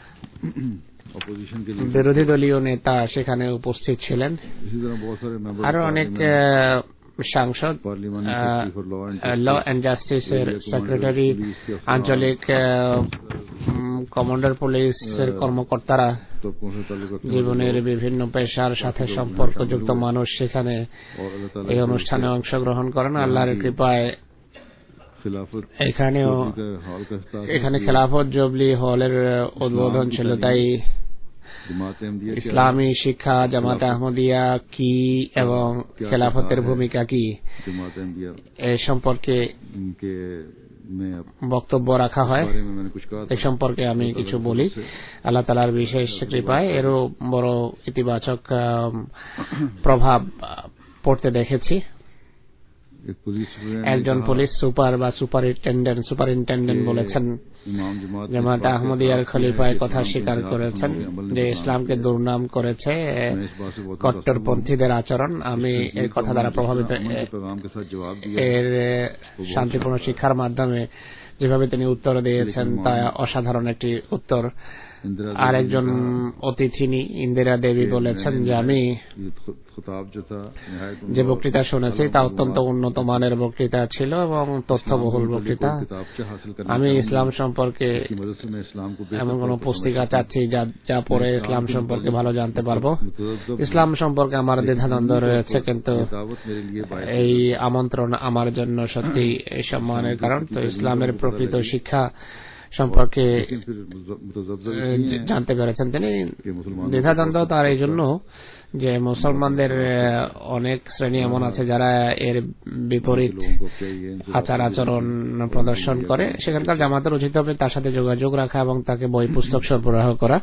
বিরোধী দলীয় নেতা সেখানে উপস্থিত ছিলেন। আরো অনেক সাংসদ, ল অ্যান্ড জাস্টিসের সেক্রেটারি, আঞ্চলিক কমান্ডার পুলিশের কর্মকর্তারা, জীবনের বিভিন্ন পেশার সাথে সম্পর্কযুক্ত মানুষ সেখানে এই অনুষ্ঠানে অংশগ্রহণ করেন। আল্লাহর কৃপায় এখানে খেলাফত জুবলি হলের উদ্বোধন ছিল। তাই ইসলামী শিক্ষা জামাত আহমদিয়া কি এবং খেলাফতের ভূমিকা কি এ সম্পর্কে বক্তব্য রাখা হয়। এ সম্পর্কে আমি কিছু বলি। আল্লাহ তাআলার বিশেষ কৃপায় এরও বড় ইতিবাচক প্রভাব পড়তে দেখেছি। একজন পুলিশ সুপার বা সুপারিনটেন্ডেন্ট বলেছেন, জামাত আহমদিয়ার খলিফায় কথা স্বীকার করেছেন যে ইসলামকে দুর্নাম করেছে কট্টরপন্থীদের আচরণ। আমি এর কথা দ্বারা প্রভাবিত। এর শান্তিপূর্ণ শিক্ষার মাধ্যমে যেভাবে তিনি উত্তর দিয়েছেন তা অসাধারণ একটি উত্তর। আরেকজন অতিথিনী ইন্দিরা দেবী বলেছেন যে আমি যে বক্তৃতা শুনেছি তা অত্যন্ত উন্নত মানের বক্তৃতা ছিল এবং তথ্যবহুল বক্তৃতা। আমি ইসলাম সম্পর্কে এমন কোন পুস্তিকা চাচ্ছি যা পড়ে ইসলাম সম্পর্কে ভালো জানতে পারবো। ইসলাম সম্পর্কে আমার দ্বিধাদ্বন্দ্ব রয়েছে, কিন্তু এই আমন্ত্রণ আমার জন্য সত্যি এই সম্মানের কারণ। তো ইসলামের প্রকৃত শিক্ষা সম্পর্কে জানতে পেরেছেন তিনি। দ্বিধাদ্বন্দ্ব তার এই জন্য যে মুসলমানদের অনেক শ্রেণী এমন আছে যারা এর বিপরীত আচার আচরণ প্রদর্শন করে। সেখানকার জামাতের উচিত হবে তার সাথে যোগাযোগ রাখা এবং তাকে বই পুস্তক সরবরাহ করা।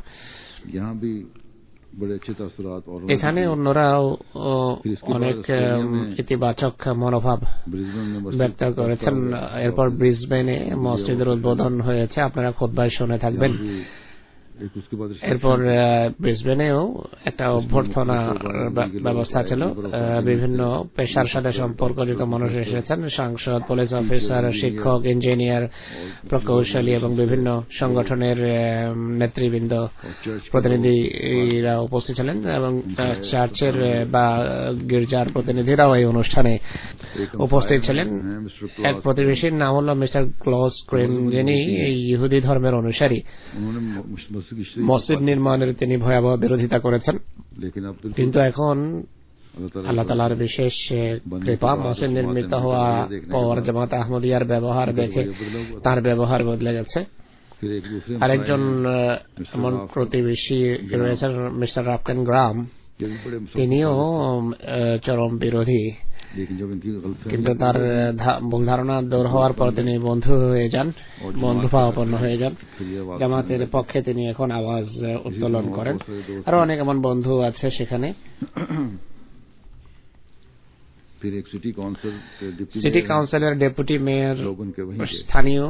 এখানে অন্যরাও অনেক ইতিবাচক মনোভাব ব্যক্ত করেছেন। এরপর ব্রিসবেনে মসজিদের উদ্বোধন হয়েছে, আপনারা খুতবায় শুনে থাকবেন। এরপর ব্রিসবেনেও একটা অভ্যর্থনা ব্যবস্থা ছিল। বিভিন্ন পেশার সাথে সম্পর্কিত মানুষ এসেছেন, সাংসদ, পুলিশ অফিসার, শিক্ষক, ইঞ্জিনিয়ার, প্রকৌশলী এবং বিভিন্ন সংগঠনের নেতৃবৃন্দ প্রতিনিধিরা উপস্থিত ছিলেন এবং চার্চের বা গির্জার প্রতিনিধিরাও এই অনুষ্ঠানে উপস্থিত ছিলেন। এক প্রতিবেশীর নাম হল মিস্টার ক্লজ ক্রিম, যিনি ইহুদি ধর্মের অনুসারী। মসজিদ নির্মাণের তিনি ভয়াবহ বিরোধিতা করেছেন, কিন্তু এখন আল্লাহ তাআলার বিশেষ কৃপা মসজিদ নির্মিত হওয়া পর জামাত আহমদিয়ার ব্যবহার দেখে তার ব্যবহার বদলে গেছে। আরেকজন এমন প্রতিবেশী রয়েছেন মিস্টার রাফকেন গ্রাম, তিনিও চরম বিরোধী, কিন্তু তার ভুল ধারণা দূর হওয়ার পর তিনি বন্ধু হয়ে যান, বন্ধুভাবাপন্ন হয়ে যান। জামাতের পক্ষে তিনি এখন আওয়াজ উত্তোলন করেন। আরো অনেক এমন বন্ধু আছে সেখানে। সিটি কাউন্সিলের ডেপুটি মেয়র স্থানীয়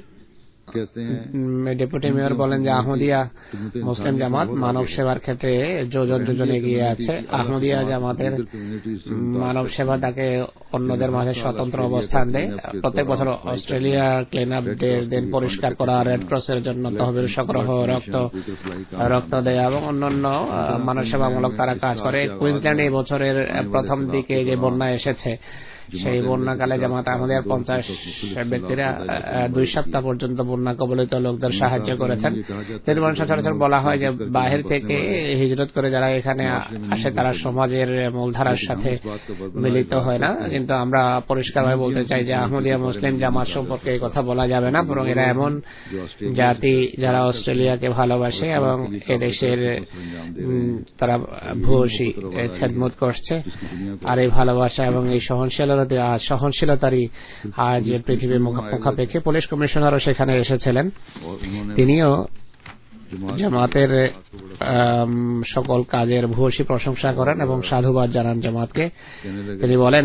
ডেপুটি মেয়র বলেন যে আহমদিয়া মুসলিম জামাত মানব সেবার ক্ষেত্রে যোজন এগিয়ে আছে। আহমদিয়া জামাতের মানব সেবা তাকে অন্যদের মাঝে স্বতন্ত্র অবস্থান দেয়। প্রত্যেক বছর অস্ট্রেলিয়া ক্লিন আপ ডের দিন পরিষ্কার করা, রেড ক্রসের জন্য তহবিল সংগ্রহ, রক্ত দেয়া এবং অন্যান্য মানব সেবামূলক তারা কাজ করে। কুইন্সল্যান্ডে এই বছরের প্রথম দিকে যে বন্যা এসেছে, সেই বন্যাকালে জামাত আহমদিয়ার 50 ব্যক্তিরা 2 সপ্তাহ পর্যন্ত বন্যা কবলিত লোকদের সাহায্য করেছেন। নির্মাণ সচরাচর বলা হয় যে বাহির থেকে হিজরত করে যারা এখানে আসে তারা সমাজের মূলধারার সাথে মিলিত হয় না, কিন্তু আমরা পরিষ্কারভাবে বলতে চাই যে আহমদিয়া মুসলিম জামাত সম্পর্কে এই কথা বলা যাবে না, বরং এরা এমন জাতি যারা অস্ট্রেলিয়াকে ভালোবাসে এবং এদেশের তারা ভূয়সী খেদমত করছে। আর এই ভালোবাসা এবং এই সহনশীলতারই আজ পৃথিবীর মুখাপেক্ষি। পুলিশ কমিশনারও সেখানে এসেছিলেন, তিনিও জামাতের সকল কাজের ভূয়সী প্রশংসা করেন এবং সাধুবাদ জানান জামাতকে। তিনি বলেন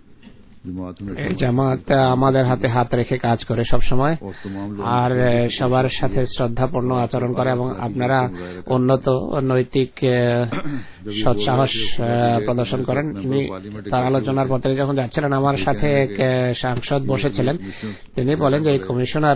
জামাত আমাদের হাতে হাত রেখে কাজ করে সব সময় আর সবার সাথে শ্রদ্ধাপূর্ণ আচরণ করে এবং আপনারা উন্নত নৈতিক সৎসাহস প্রদর্শন করেন। তিনি তার আলোচনার পর যখন যাচ্ছিলেন আমার সাথে এক সাংসদ বসেছিলেন, তিনি বলেন যে এই কমিশনার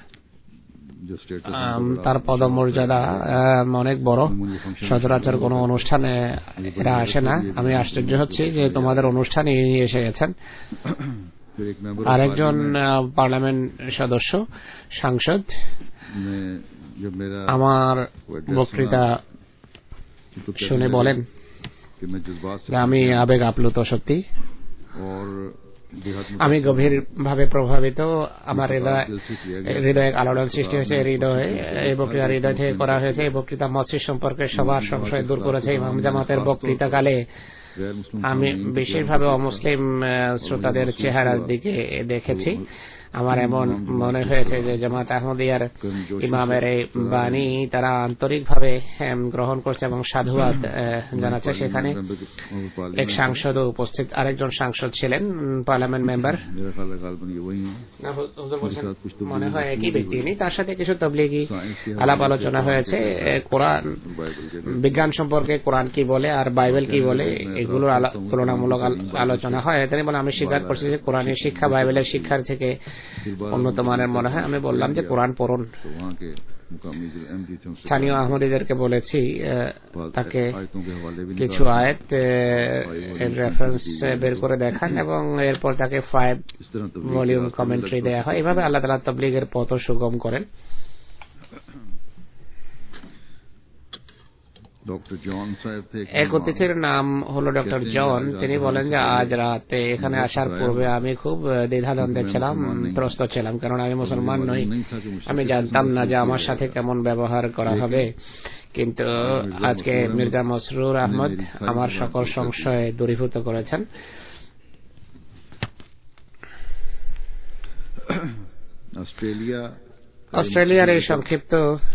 তার পদমর্যাদা অনেক বড়, সচরাচর কোন অনুষ্ঠানে এরা আসে না। আমি আশ্চর্য হচ্ছি যে তোমাদের অনুষ্ঠানে এসে গেছেন। আরেকজন পার্লামেন্ট সদস্য সাংসদ আমার বক্তৃতা শুনে বলেন আমি আবেগ আপ্লুত সত্যি। আমি গভীরভাবে প্রভাবিত। আমার হৃদয়ে আলোড়ন সৃষ্টি হয়েছে। এই বক্তৃতা হৃদয় থেকে করা হয়েছে। এই বক্তৃতা মসজিদ সম্পর্কে সবার সংশয় দূর করেছে। ইমাম জামাতের বক্তৃতাকালে আমি বিশেষভাবে অমুসলিম শ্রোতাদের চেহারার দিকে দেখেছি। আমার এমন মনে হয়েছে যে জামাত আহমদিয়ার ইমামের এই বাণী তারা আন্তরিকভাবে গ্রহণ করছে এবং সাধুবাদ জানাচ্ছে। সেখানে এক সাংসদ উপস্থিত, আরেকজন সাংসদ ছিলেন, পার্লামেন্ট মেম্বার, মনে হয় একই ব্যক্তি। তার সাথে কিছু তবলিগি আলাপ আলোচনা হয়েছে। কোরআন বিজ্ঞান সম্পর্কে কোরআন কি বলে আর বাইবেল কি বলে এগুলোর তুলনামূলক আলোচনা হয়। তিনি বলে আমি স্বীকার করছি যে কোরআনের শিক্ষা বাইবেলের শিক্ষার থেকে উন্নত মানের মনে হয়। আমি বললাম যে কোরআন পড়ুন। স্থানীয় আহমদীদেরকে বলেছি তাকে কিছু আয়াত রেফারেন্স বের করে দেখান এবং এরপর তাকে 5 ভলিউম কমেন্ট্রি দেয়া হয়। এভাবে আল্লাহ তাআলা তাবলীগের পথ সুগম করেন। এক অতিথির নাম হলো ডক্টর জন। তিনি বলেন যে আজ রাতে এখানে আসার পূর্বে আমি খুব দ্বিধাদ্বন্দ্বে ছিলাম, ত্রস্ত ছিলাম, কারণ আমি মুসলমান নই। আমি জানতাম না যে আমার সাথে কেমন ব্যবহার করা হবে। কিন্তু আজকে মির্জা মসরুর আহমদ আমার সকল সংশয় দূরীভূত করেছেন। অস্ট্রেলিয়ার এই সংক্ষিপ্ত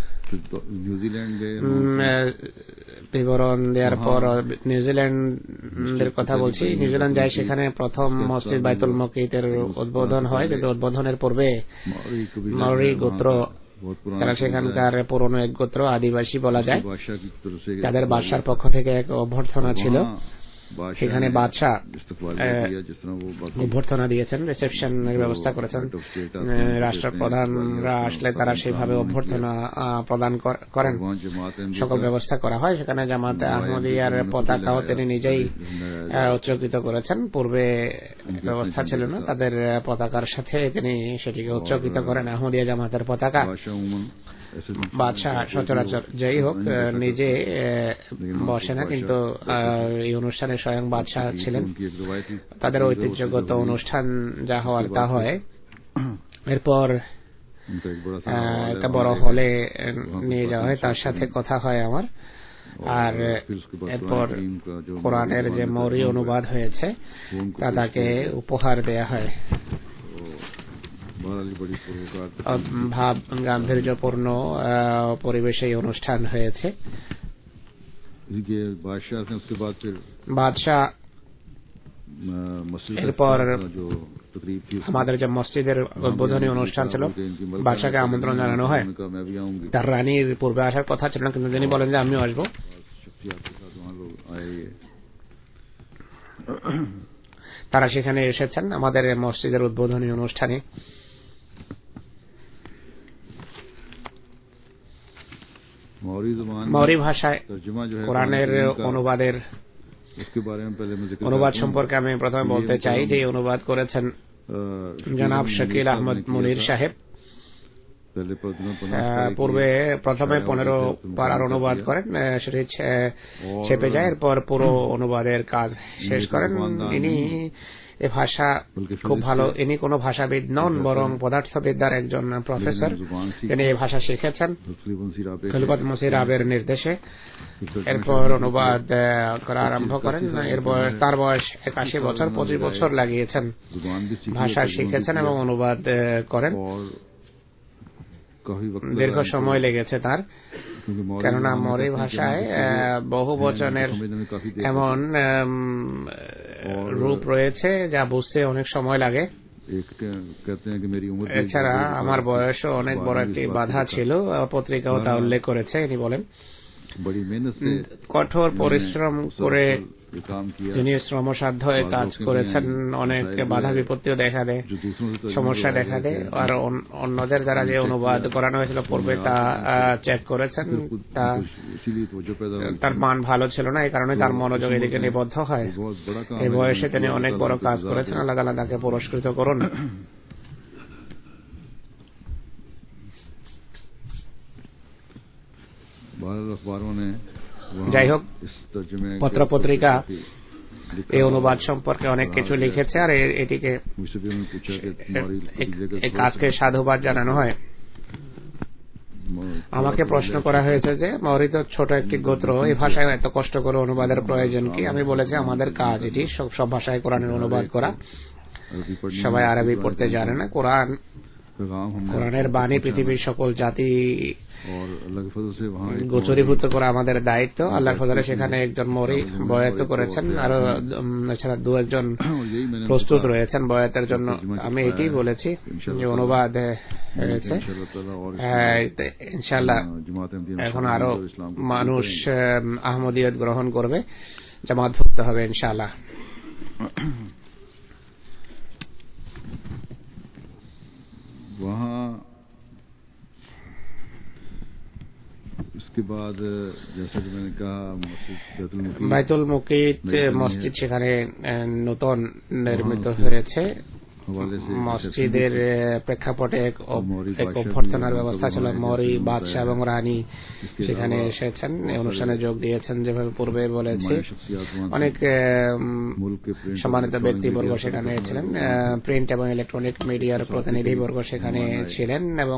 বিবরণ দেওয়ার পর নিউজিল্যান্ডের কথা বলছি। নিউজিল্যান্ড যায়, সেখানে প্রথম মসজিদ বাইতুল মুকিতের উদ্বোধন হয়। কিন্তু উদ্বোধনের পূর্বে মাওরি গোত্র, তারা সেখানকার পুরনো এক গোত্র, আদিবাসী বলা যায়, তাদের বাদশার পক্ষ থেকে এক অভ্যর্থনা ছিল। সেখানে বাদশাহ অভ্যর্থনা দিয়েছেন, রিসেপশনের ব্যবস্থা করেছেন। রাষ্ট্রপ্রধানরা আসলে তারা সেইভাবে অভ্যর্থনা প্রদান করেন, সকল ব্যবস্থা করা হয়। সেখানে জামাত আহমদিয়ার পতাকাও তিনি নিজেই উৎসর্গিত করেছেন। পূর্বে ব্যবস্থা ছিল না, তাদের পতাকার সাথে তিনি সেটিকে উৎসর্গিত করেন, আহমদিয়া জামাতের পতাকা। বাদশাহ সচরাচর যাই হোক নিজে বসে না, কিন্তু এই অনুষ্ঠানে স্বয়ং বাদশাহ ছিলেন। তাদের ঐতিহ্যগত অনুষ্ঠান যা হওয়ার তা হয়। এরপর একটা বড় হলে নিয়ে যাওয়া হয়, তার সাথে কথা হয় আমার। আর এরপর কোরআনের যে মৌরি অনুবাদ হয়েছে তা তাকে উপহার দেয়া হয়। ভাব গাম্ভীর্যপূর্ণ পরিবেশে এই অনুষ্ঠান হয়েছে। বাদশাহ এরপর আমাদের যে মসজিদের উদ্বোধনী অনুষ্ঠান ছিল, বাদশাকে আমন্ত্রণ জানানো হয়। তার রানীর পূর্বে আসার কথা ছিল না, কিন্তু তিনি বলেন যে আমিও আসবো। তারা সেখানে এসেছেন আমাদের মসজিদের উদ্বোধনী অনুষ্ঠানে। মাওরি ভাষায় কোরআনের অনুবাদ সম্পর্কে আমি প্রথমে বলতে চাই যে অনুবাদ করেছেন জনাব শাকিল আহমদ মুনির সাহেব। পূর্বে প্রথমে 15 পারার অনুবাদ করেন, সেটি ছেপে যায়, এরপর পুরো অনুবাদের কাজ শেষ করেন। ইনি এ ভাষা খুব ভালো, ইনি কোনো ভাষাবিদ নন, বরং পদার্থবিদ্যার একজন প্রফেসর। তিনি এই ভাষা শিখেছেন খলিফত মসিহ রাবের নির্দেশে। এরপর অনুবাদ করা আরম্ভ করেন। তার বয়স 81 বছর, 25 বছর লাগিয়েছেন, ভাষা শিখেছেন এবং অনুবাদ করেন। দীর্ঘ সময় লেগেছে তার, কেননা মৌরি ভাষায় বহু বচনের এমন রূপ রয়েছে যা বুঝতে অনেক সময় লাগে। এছাড়া আমার বয়সও অনেক বড় একটি বাধা ছিল, পত্রিকাও তা উল্লেখ করেছে। ইনি বলেন কঠোর পরিশ্রম করে তিনি শ্রমসাধ্য কাজ করেছেন, অনেক বাধা বিপত্তিও দেখা দেয়, সমস্যা দেখা দেয়। আর অন্যদের দ্বারা যে অনুবাদ করানো হয়েছিল পূর্বে তা চেক করেছেন, তার মান ভালো ছিল না, এই কারণে তার মনোযোগ এদিকে নিবদ্ধ হয়। এই বয়সে তিনি অনেক বড় কাজ করেছেন, আল্লাহ তাআলা তাকে পুরস্কৃত করুন। যাই হোক, পত্রপত্রিকা এই অনুবাদ সম্পর্কে অনেক কিছু লিখেছে, আর এটিকে এই কাজকে সাধুবাদ জানানো হয়। আমাকে প্রশ্ন করা হয়েছে যে মৌরি তো ছোট একটি গোত্র, এই ভাষায় এত কষ্ট করে অনুবাদের প্রয়োজন কি? আমি বলেছি আমাদের কাজ এটি সব ভাষায় কোরআনের অনুবাদ করা। সবাই আরবি পড়তে জানে না। কোরআনের বাণী পৃথিবীর সকল জাতি গোচরীভূত করা আমাদের দায়িত্ব। আল্লাহর ফজলে সেখানে একজন মৌরি বয়াত করেছেন, আরো এছাড়া দু একজন প্রস্তুত রয়েছেন বয়াতের জন্য। আমি এটাই বলেছি যে অনুবাদ হয়েছে ইনশাআল্লাহ। এখন আরো মানুষ আহমদিয়ত গ্রহণ করবে, জামাতভুক্ত হবে ইনশাআল্লাহ। वहाँ उसके बाद जैसा कि मैंने कहा বাইতুল মুকিত মসজিদ সেখানে নতুন নির্মিত হয়েছে। মসজিদের প্রেক্ষাপটে এক অভ্যর্থনার ব্যবস্থা ছিল। মৌরি বাদশাহ এবং রানী সেখানে এসেছেন, অনুষ্ঠানে যোগ দিয়েছেন। যেভাবে পূর্বে বলেছি অনেক সম্মানিত ব্যক্তিবর্গ সেখানে ছিলেন, প্রিন্ট এবং ইলেকট্রনিক মিডিয়ার প্রতিনিধিবর্গ সেখানে ছিলেন এবং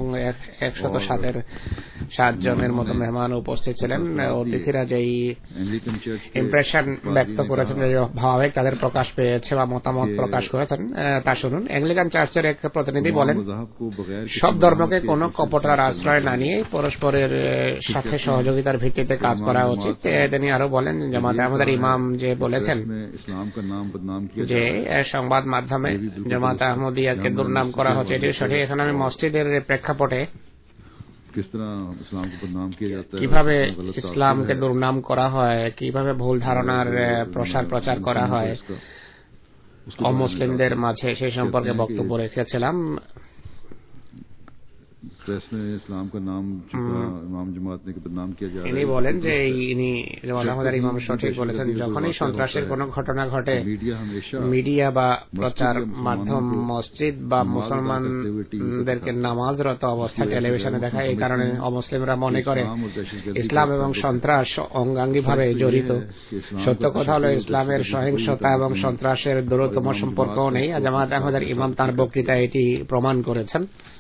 107 জনের মতো মেহমান উপস্থিত ছিলেন। অতিথিরা যেই ইমপ্রেশন ব্যক্ত করেছেন, যে ভাবাবেগ তাদের প্রকাশ পেয়েছে বা মতামত প্রকাশ করেছেন, তা শুনুন। অ্যাংলিকান চার্চের এক প্রতিনিধি বলেন, সব ধর্মকে কোনো কপটার আশ্রয় না নিয়ে পরস্পরের সাথে সহযোগিতার ভিত্তিতে কাজ করা উচিত। তিনি আরো বলেন, জামাতে আমাদের ইমাম যে বলেছেন যে সংবাদ মাধ্যমে জামাতে আহমদিয়াকে দুর্নাম করা হচ্ছে, এটি সঠিক। এখানে আমি মসজিদের প্রেক্ষাপটে কিভাবে ইসলামকে দুর্নাম করা হয়, কিভাবে ভুল ধারণার প্রচার করা হয় অমুসলিমদের মাঝে, সেই সম্পর্কে বক্তব্য রেখেছিলাম। ইনি বলেন যে ইনি আমাদের ইমাম সঠিক বলেছেন, যখনই সন্ত্রাসের কোনো ঘটনা ঘটে মিডিয়া বা প্রচার মাধ্যম মসজিদ বা মুসলমানদেরকে নামাজরত অবস্থা টেলিভিশনে দেখায়। এই কারণে অমুসলিমরা মনে করে ইসলাম এবং সন্ত্রাস অঙ্গাঙ্গিভাবে জড়িত। সত্য কথা হলো ইসলামের সহিংসতা এবং সন্ত্রাসের দূরতম সম্পর্কও নেই। জামাত আমাদের ইমাম তার বক্তৃতায় এটি প্রমাণ করেছেন।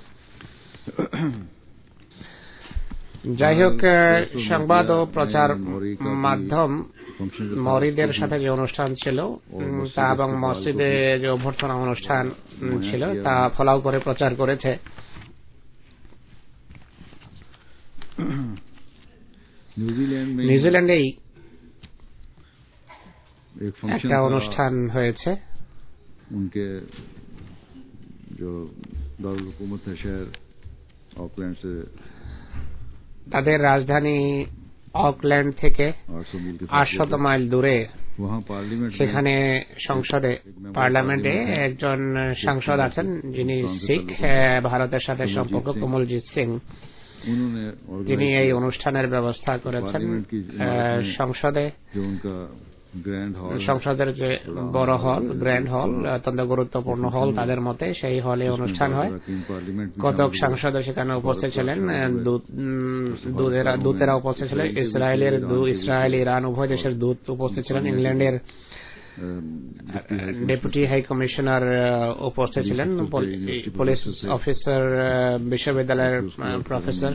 যাই হোক, সংবাদ ও প্রচার মাধ্যম মৌরিদের সাথে যে অনুষ্ঠান ছিল তা এবং মসজিদে যে অভ্যর্থনা অনুষ্ঠান ছিল তা ফলাও করে প্রচার করেছে। নিউজিল্যান্ডেই একটা অনুষ্ঠান হয়েছে। তাদের রাজধানী অকল্যান্ড থেকে 800 মাইল দূরে, সেখানে সংসদে পার্লামেন্টে একজন সাংসদ আছেন যিনি শিখ, ভারতের সাথে সম্পর্ক, কমলজিৎ সিং। তিনি এই অনুষ্ঠানের ব্যবস্থা করেছেন। সংসদের যে বড় হল, গ্র্যান্ড হল, অত্যন্ত গুরুত্বপূর্ণ হল তাদের মতে, সেই হলে অনুষ্ঠান হয়। কতক সাংসদ সেখানে উপস্থিত ছিলেন, দূতেরা উপস্থিত ছিলেন। ইসরায়েল ইরান উভয় দেশের দূত উপস্থিত ছিলেন। ইংল্যান্ডের ডেপুটি হাই কমিশনার উপস্থিত ছিলেন, পুলিশ অফিসার, বিশ্ববিদ্যালয়ের প্রফেসর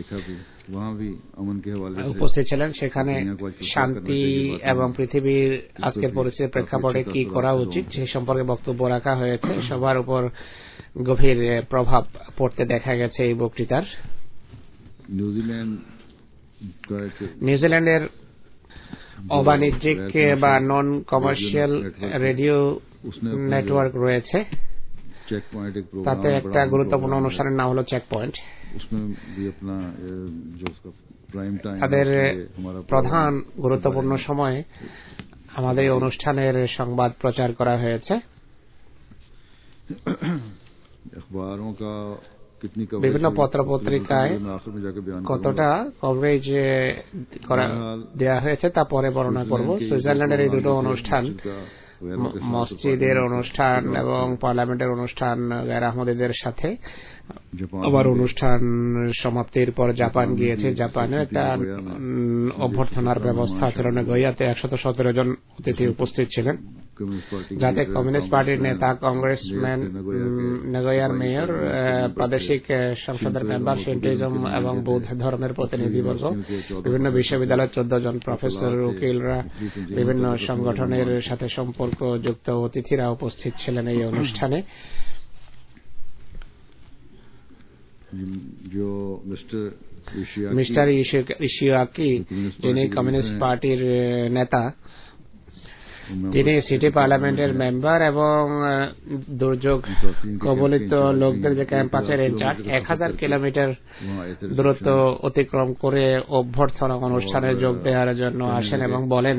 উপস্থিত ছিলেন। সেখানে শান্তি এবং পৃথিবীর আজকের পরিস্থিতির প্রেক্ষাপটে কি করা উচিত সেই সম্পর্কে বক্তব্য রাখা হয়েছে। সবার উপর গভীর প্রভাব পড়তে দেখা গেছে এই বক্তৃতার। নিউজিল্যান্ডের অবাণিজ্যিক বা নন কমার্শিয়াল রেডিও নেটওয়ার্ক রয়েছে, তাতে একটা গুরুত্বপূর্ণ অনুষ্ঠানের নাম হলো চেক পয়েন্ট। তাদের প্রধান গুরুত্বপূর্ণ সময়ে আমাদের অনুষ্ঠানের সংবাদ প্রচার করা হয়েছে। বিভিন্ন পত্রপত্রিকায় কতটা কভারেজ দেওয়া হয়েছে তা পরে বর্ণনা করব। সুইজারল্যান্ডের এই দুটো অনুষ্ঠান, মসজিদের অনুষ্ঠান এবং পার্লামেন্টের অনুষ্ঠান গায়র আহমদীদের সাথে আবার অনুষ্ঠান সমাপ্তির পর জাপান গিয়েছে। জাপানে একটা অভ্যর্থনার ব্যবস্থা ছিল। নাগোয়াতে 117 জন অতিথি উপস্থিত ছিলেন, যাতে কমিউনিস্ট পার্টির নেতা, কংগ্রেসম্যান, নাগোয়ার মেয়র, প্রাদেশিক সংসদের মেম্বার, শিন্টোইজম এবং বৌদ্ধ ধর্মের প্রতিনিধিবর্গ, বিভিন্ন বিশ্ববিদ্যালয়ের 14 জন প্রফেসর, উকিলরা, বিভিন্ন সংগঠনের সাথে সম্পর্কযুক্ত অতিথিরা উপস্থিত ছিলেন এই অনুষ্ঠানে। মিস্টার ইশিয়াকি, যিনি কমিউনিস্ট পার্টির নেতা, তিনি সিটি পার্লামেন্টের মেম্বার এবং দুর্যোগ কবলিত লোকদের যে ক্যাম্প আছে এর ইনচার্জ, 1000 কিলোমিটার দূরত্ব অতিক্রম করে অভ্যর্থনা অনুষ্ঠানে যোগ দেওয়ার জন্য আসেন এবং বলেন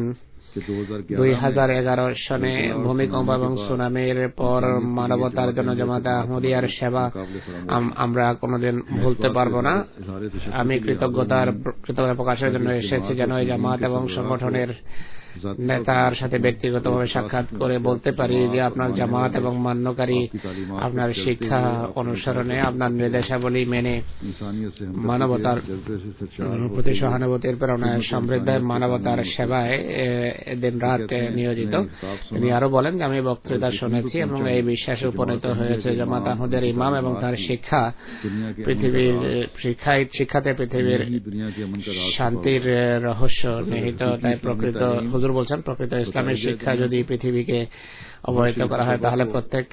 2011 সনে ভূমিকম্প এবং সুনামির পর মানবতার জন্য জামাতে আহমদিয়ার সেবা আমরা কোনোদিন ভুলতে পারবো না। আমি কৃতজ্ঞতা প্রকাশের জন্য এসেছি যেন এই জামাত এবং সংগঠনের নেতার সাথে ব্যক্তিগতভাবে সাক্ষাৎ করে বলতে পারি যে আপনার জামাত এবং মান্যকারী আপনার শিক্ষা অনুসরণে, আপনার নির্দেশাবলী মেনে মানবতার প্রতি সহানুভূতির প্রেরণায় সমৃদ্ধ মানবতার সেবায় দিন রাত নিয়োজিত। তিনি আরো বলেন যে আমি বক্তৃতা শুনেছি এবং এই বিশ্বাসে উপনীত হয়েছে জামাত আহমদের ইমাম এবং তার শিক্ষাতে পৃথিবীর শান্তির রহস্য নিহিত। তাই হুজুর বলছেন প্রকৃত ইসলামের শিক্ষা যদি পৃথিবীকে অবহিত করা হয় তাহলে প্রত্যেক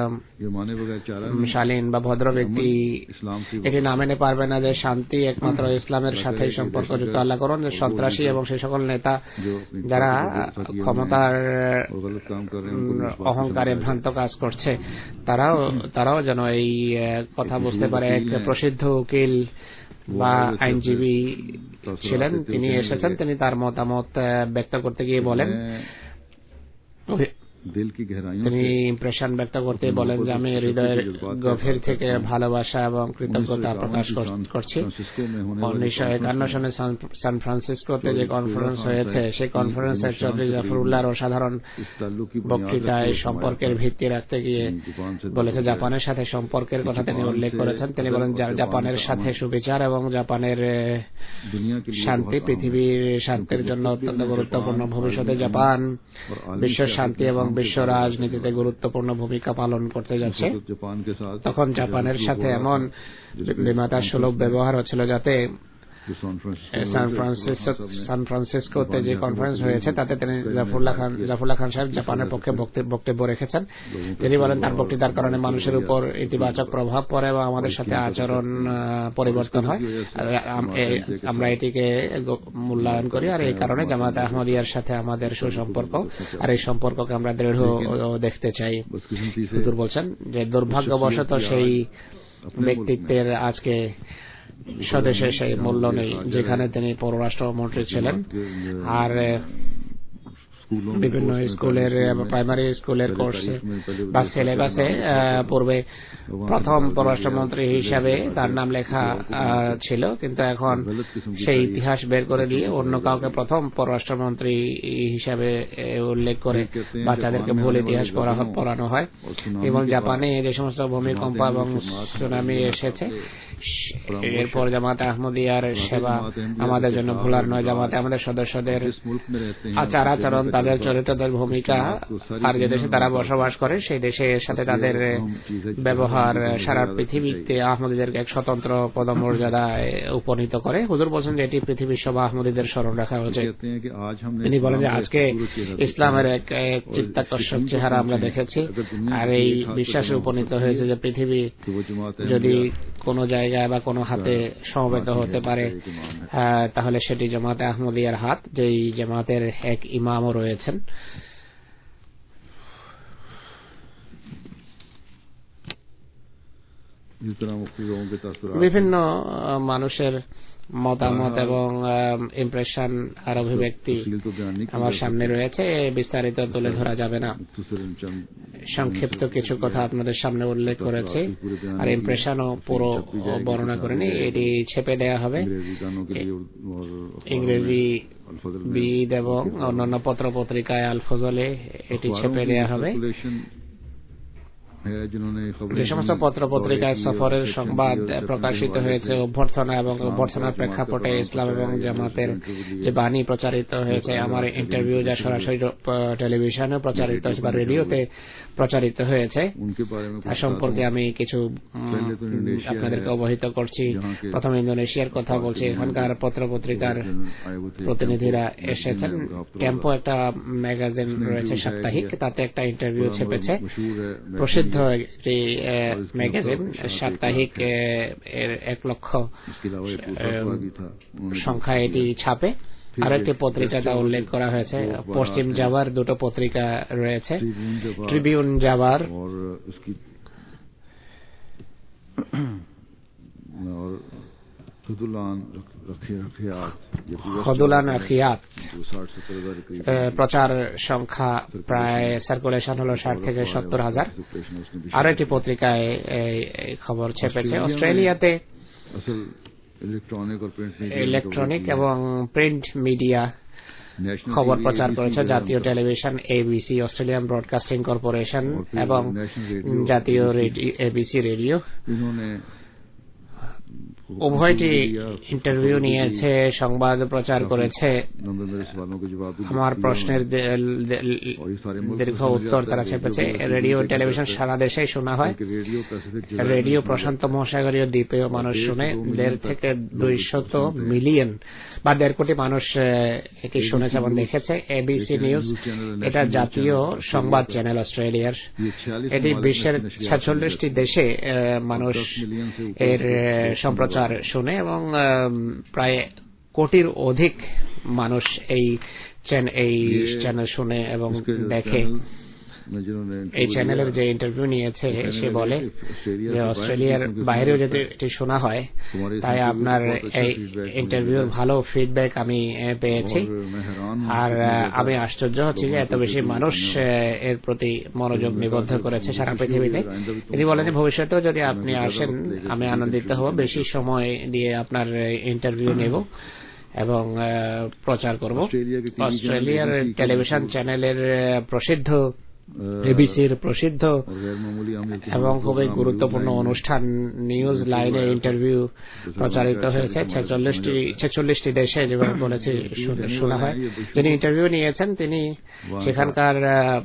শালীন বা ভদ্র ব্যক্তি এটি না মেনে পারবে না যে শান্তি একমাত্র ইসলামের সাথেই সম্পর্কযুক্ত। আল্লাহ করুন যে সন্ত্রাসী এবং সেই সকল নেতা যারা ক্ষমতার অহংকারে ভ্রান্ত কাজ করছে তারাও যেন এই কথা বুঝতে পারে। এক প্রসিদ্ধ উকিল বা আইনজীবী ছিলেন, তিনি এসেছেন, তিনি তার মতামত ব্যক্ত করতে গিয়ে বলেন, তিনি ইমপ্রেশন ব্যক্ত করতে বলেন যে আমি হৃদয়ের গভীর থেকে ভালোবাসা এবং কৃতজ্ঞতা প্রকাশ করছি। 1951 সনে সান ফ্রান্সিসকোতে যে কনফারেন্স হয়েছে সেই কনফারেন্সে চৌধুরী জাফরুল্লাহর অসাধারণ বক্তৃতায় সম্পর্কের ভিত্তি রাখতে গিয়ে বলেছে জাপানের সাথে সম্পর্কের কথা তিনি উল্লেখ করেছেন। তিনি বলেন জাপানের সাথে সুবিচার এবং জাপানের শান্তি পৃথিবীর শান্তির জন্য অত্যন্ত গুরুত্বপূর্ণ। ভবিষ্যতে জাপান বিশ্ব শান্তি এবং বিশ্ব রাজনীতিতে গুরুত্বপূর্ণ ভূমিকা পালন করতে যাচ্ছে। তখন জাপানের সাথে এমন বিমাতার সুলভ ব্যবহার হচ্ছিল যাতে সান ফ্রান্সিসকোতে যে কনফারেন্স হয়েছে তাতে তিনি জাফরুল্লাহ খান সাহেব জাপানের পক্ষে বক্তব্য রেখেছেন। তিনি বলেন তার বক্তৃতার কারণে মানুষের উপর ইতিবাচক প্রভাব পড়ে এবং আমাদের সাথে আচরণ পরিবর্তন হয়। আমরা এটিকে মূল্যায়ন করি আর এই কারণে জামাত আহমদিয়ার সাথে আমাদের সুসম্পর্ক আর এই সম্পর্ককে আমরা দৃঢ় দেখতে চাই। হুজুর বলছেন যে দুর্ভাগ্যবশত সেই ব্যক্তিত্বের আজকে স্বদেশে সেই মূল্য নেই যেখানে তিনি পররাষ্ট্রমন্ত্রী ছিলেন। আর বিভিন্ন স্কুলের প্রাইমারি স্কুলের কোর্সে বা সিলেবাসে পূর্বে প্রথম পররাষ্ট্রমন্ত্রী হিসাবে তার নাম লেখা ছিল, কিন্তু এখন সেই ইতিহাস বের করে দিয়ে অন্য কাউকে প্রথম পররাষ্ট্রমন্ত্রী হিসাবে উল্লেখ করে বাচ্চাদেরকে ভুল ইতিহাস পড়ানো হয়। এবং জাপানে যে সমস্ত ভূমিকম্প এবং সুনামি এসেছে এরপর জামাত আহমদিয়ার সেবা আমাদের জন্য ভোলার নয়। জামাতে আমাদের সদস্যদের আচার আচরণ, তাদের চরিত্রদের ভূমিকা আর যে দেশে তারা বসবাস করে সেই দেশের সাথে তাদের ব্যবহার সারা পৃথিবীতে আহমদীদেরকে এক স্বতন্ত্র পদমর্যাদায় উপনীত করে। হুজুর বলছেন যে এটি পৃথিবীর সব আহমদীদের স্মরণ রাখা উচিত। তিনি বলেন যে আজকে ইসলামের এক চিত্তাকর্ষক চেহারা আমরা দেখেছি আর এই বিশ্বাসে উপনীত হয়েছে যে পৃথিবী যদি কোন জায়গায় বা কোনো হাতে সমবেত হতে পারে তাহলে সেটি জামাতে আহমদিয়ার হাত, যেই জামাতের এক ইমামও রয়েছেন। বিভিন্ন মানুষের মতামত এবং ইমপ্রেশন আর অভিব্যক্তি আমার সামনে রয়েছে, বিস্তারিত তুলে ধরা যাবে না। সংক্ষিপ্ত কিছু কথা আপনাদের সামনে উল্লেখ করেছি আর ইমপ্রেশনও পুরো বর্ণনা করেনি। এটি ছেপে দেয়া হবে ইংরেজি বিদ এবং অন্যান্য পত্র পত্রিকায় আল ফজলে এটি ছেপে দেয়া হবে। যে সমস্ত পত্র পত্রিকায় সফরের সংবাদ প্রকাশিত হয়েছে, অভ্যর্থনা এবং অভ্যর্থনার প্রেক্ষাপটে ইসলাম এবং জামাতের যে বাণী প্রচারিত হয়েছে, আমার ইন্টারভিউ যা সরাসরি টেলিভিশনে প্রচারিত হয়েছে বা রেডিওতে প্রচারিত হয়েছে, তার সম্পর্কে আমি কিছু আপনাদেরকে অবহিত করছি। প্রথম ইন্দোনেশিয়ার কথা বলছি। এখানকার পত্র পত্রিকার প্রতিনিধিরা এসেছেন। টেম্পো একটা ম্যাগাজিন রয়েছে সাপ্তাহিক, তাতে একটা ইন্টারভিউ ছেপেছে। প্রসিদ্ধ একটি ম্যাগাজিন, সাপ্তাহিক এর 1 লক্ষ সংখ্যা এটি ছাপে। আরেকটি পত্রিকাটা উল্লেখ করা হয়েছে। পশ্চিম জাভার 2টো পত্রিকা রয়েছে, ট্রিবিউন জাভার খদুলান রাখিয়াত। প্রচার সংখ্যা প্রায় সার্কুলেশন হলো 60 থেকে 70,000। আর একটি পত্রিকায় খবর ছেপেছে। অস্ট্রেলিয়াতে ইলেকট্রনিক এবং প্রিন্ট মিডিয়া খবর প্রচার করেছে। জাতীয় television ABC, Australian Broadcasting Corporation এবং জাতীয় এবিসি রেডিও উভয়টি ইন্টারভিউ নিয়েছে, সংবাদ প্রচার করেছে। আমার প্রশ্নের দীর্ঘ উত্তর তারা ছেপেছে। রেডিও টেলিভিশন সারা দেশেই শোনা হয়। রেডিও প্রশান্ত মহাসাগরীয় দ্বীপেও মানুষ শুনে। 1.5 থেকে 200 মিলিয়ন বা 1.5 কোটি মানুষ এটি শুনেছে এবং দেখেছে। এবিসি নিউজ এটা জাতীয় সংবাদ চ্যানেল অস্ট্রেলিয়ার। এটি বিশ্বের 46টি দেশে মানুষ এর সম্প্রচার শুনে এবং প্রায় কোটির অধিক মানুষ এই চ্যানেল শুনে এবং দেখে। এই চ্যানেলের যে ইন্টারভিউ নিয়েছে সে বলে যে অস্ট্রেলিয়ার বাইরেও যদি এটি শোনা হয়, তাই আপনার এই ইন্টারভিউর ভালো ফিডব্যাক আমি পেয়েছি। আর আমি আশ্চর্য হচ্ছি যে এত বেশি মানুষ এর প্রতি মনোযোগ নিবদ্ধ করেছে সারা পৃথিবীতে। তিনি বলেন যে ভবিষ্যতেও যদি আপনি আসেন আমি আনন্দিত হব, বেশি সময় দিয়ে আপনার ইন্টারভিউ নেব এবং প্রচার করব। অস্ট্রেলিয়ার টেলিভিশন চ্যানেলের প্রসিদ্ধ, এবিসির প্রসিদ্ধ এবং খুবই গুরুত্বপূর্ণ অনুষ্ঠান নিউজ লাইনে ইন্টারভিউ প্রচারিত হয়েছে 46টি দেশে, যেভাবে বলেছে শোনা হয়। যিনি ইন্টারভিউ নিয়েছেন তিনি সেখানকার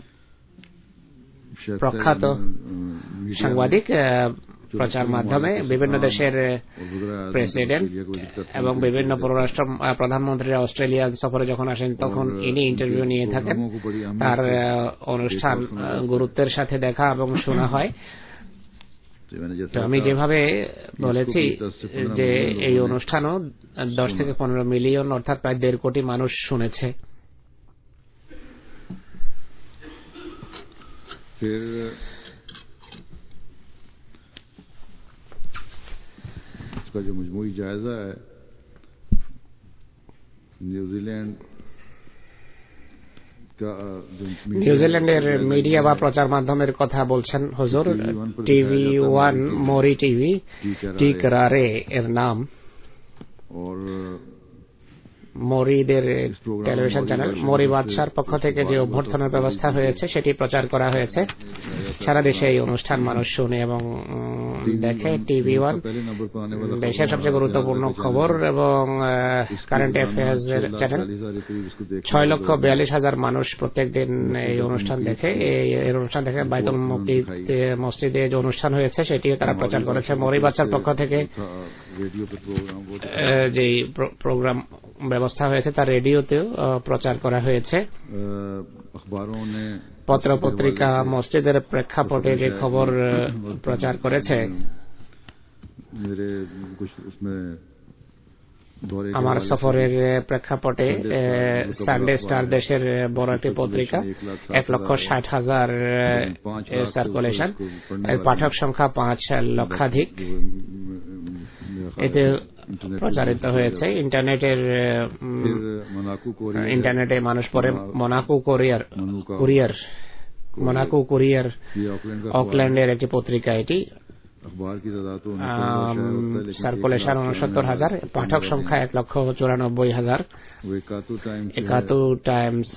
প্রখ্যাত সাংবাদিক। প্রচার মাধ্যমে বিভিন্ন দেশের প্রেসিডেন্ট এবং বিভিন্ন পররাষ্ট্র প্রধানমন্ত্রীরা অস্ট্রেলিয়া সফরে যখন আসেন তখন ইনি ইন্টারভিউ নিয়ে থাকেন। তার অনুষ্ঠান গুরুত্বের সাথে দেখা এবং শোনা হয়। তো আমি যেভাবে বলেছি যে এই অনুষ্ঠানও 10 থেকে 15 মিলিয়ন অর্থাৎ প্রায় 1.5 কোটি মানুষ শুনেছে। इसका जो मजमूई जायजा है, নিউজিল্যান্ডের মিডিয়া বা প্রচার মাধ্যমের কথা বলছেন হুজুর। TV1 মরি টিভি, টিকরারে এর নাম। মরিদের টেলিভিশন চ্যানেল। মরি বাদশার পক্ষ থেকে যে অভ্যর্থনার ব্যবস্থা হয়েছে সেটি প্রচার করা হয়েছে। সারা দেশে এই অনুষ্ঠান মানুষ শুনে এবং দেখে। TV1 দেশের সবচেয়ে গুরুত্বপূর্ণ খবর এবং কারেন্ট অ্যাফেয়ার্স এর চ্যানেল। 6,42,000 মানুষ প্রত্যেক দিন এই অনুষ্ঠান দেখে। এই অনুষ্ঠান দেখে বাইতুল মসজিদে যে অনুষ্ঠান হয়েছে সেটিও তারা প্রচার করেছে। মরি বাদশার পক্ষ থেকে যে প্রোগ্রাম ব্যবস্থা হয়েছে তার রেডিওতেও প্রচার করা হয়েছে। পত্র পত্রিকা মসজিদের প্রেক্ষাপটে যে খবর প্রচার করেছে, আমার সফরের প্রেক্ষাপটে সানডে স্টার দেশের বড় একটি পত্রিকা, 1,60,000 সার্কুলেশন, এর পাঠক সংখ্যা 5 লক্ষাধিক। এতে প্রচারিত হয়েছে। ইন্টারনেটে মানুষ পড়ে। মোনাকো কুরিয়ার অকল্যান্ডের একটি পত্রিকা এটি। সার্কুলেশন 69,000, পাঠক সংখ্যা 1,94,000। একাতু টাইমস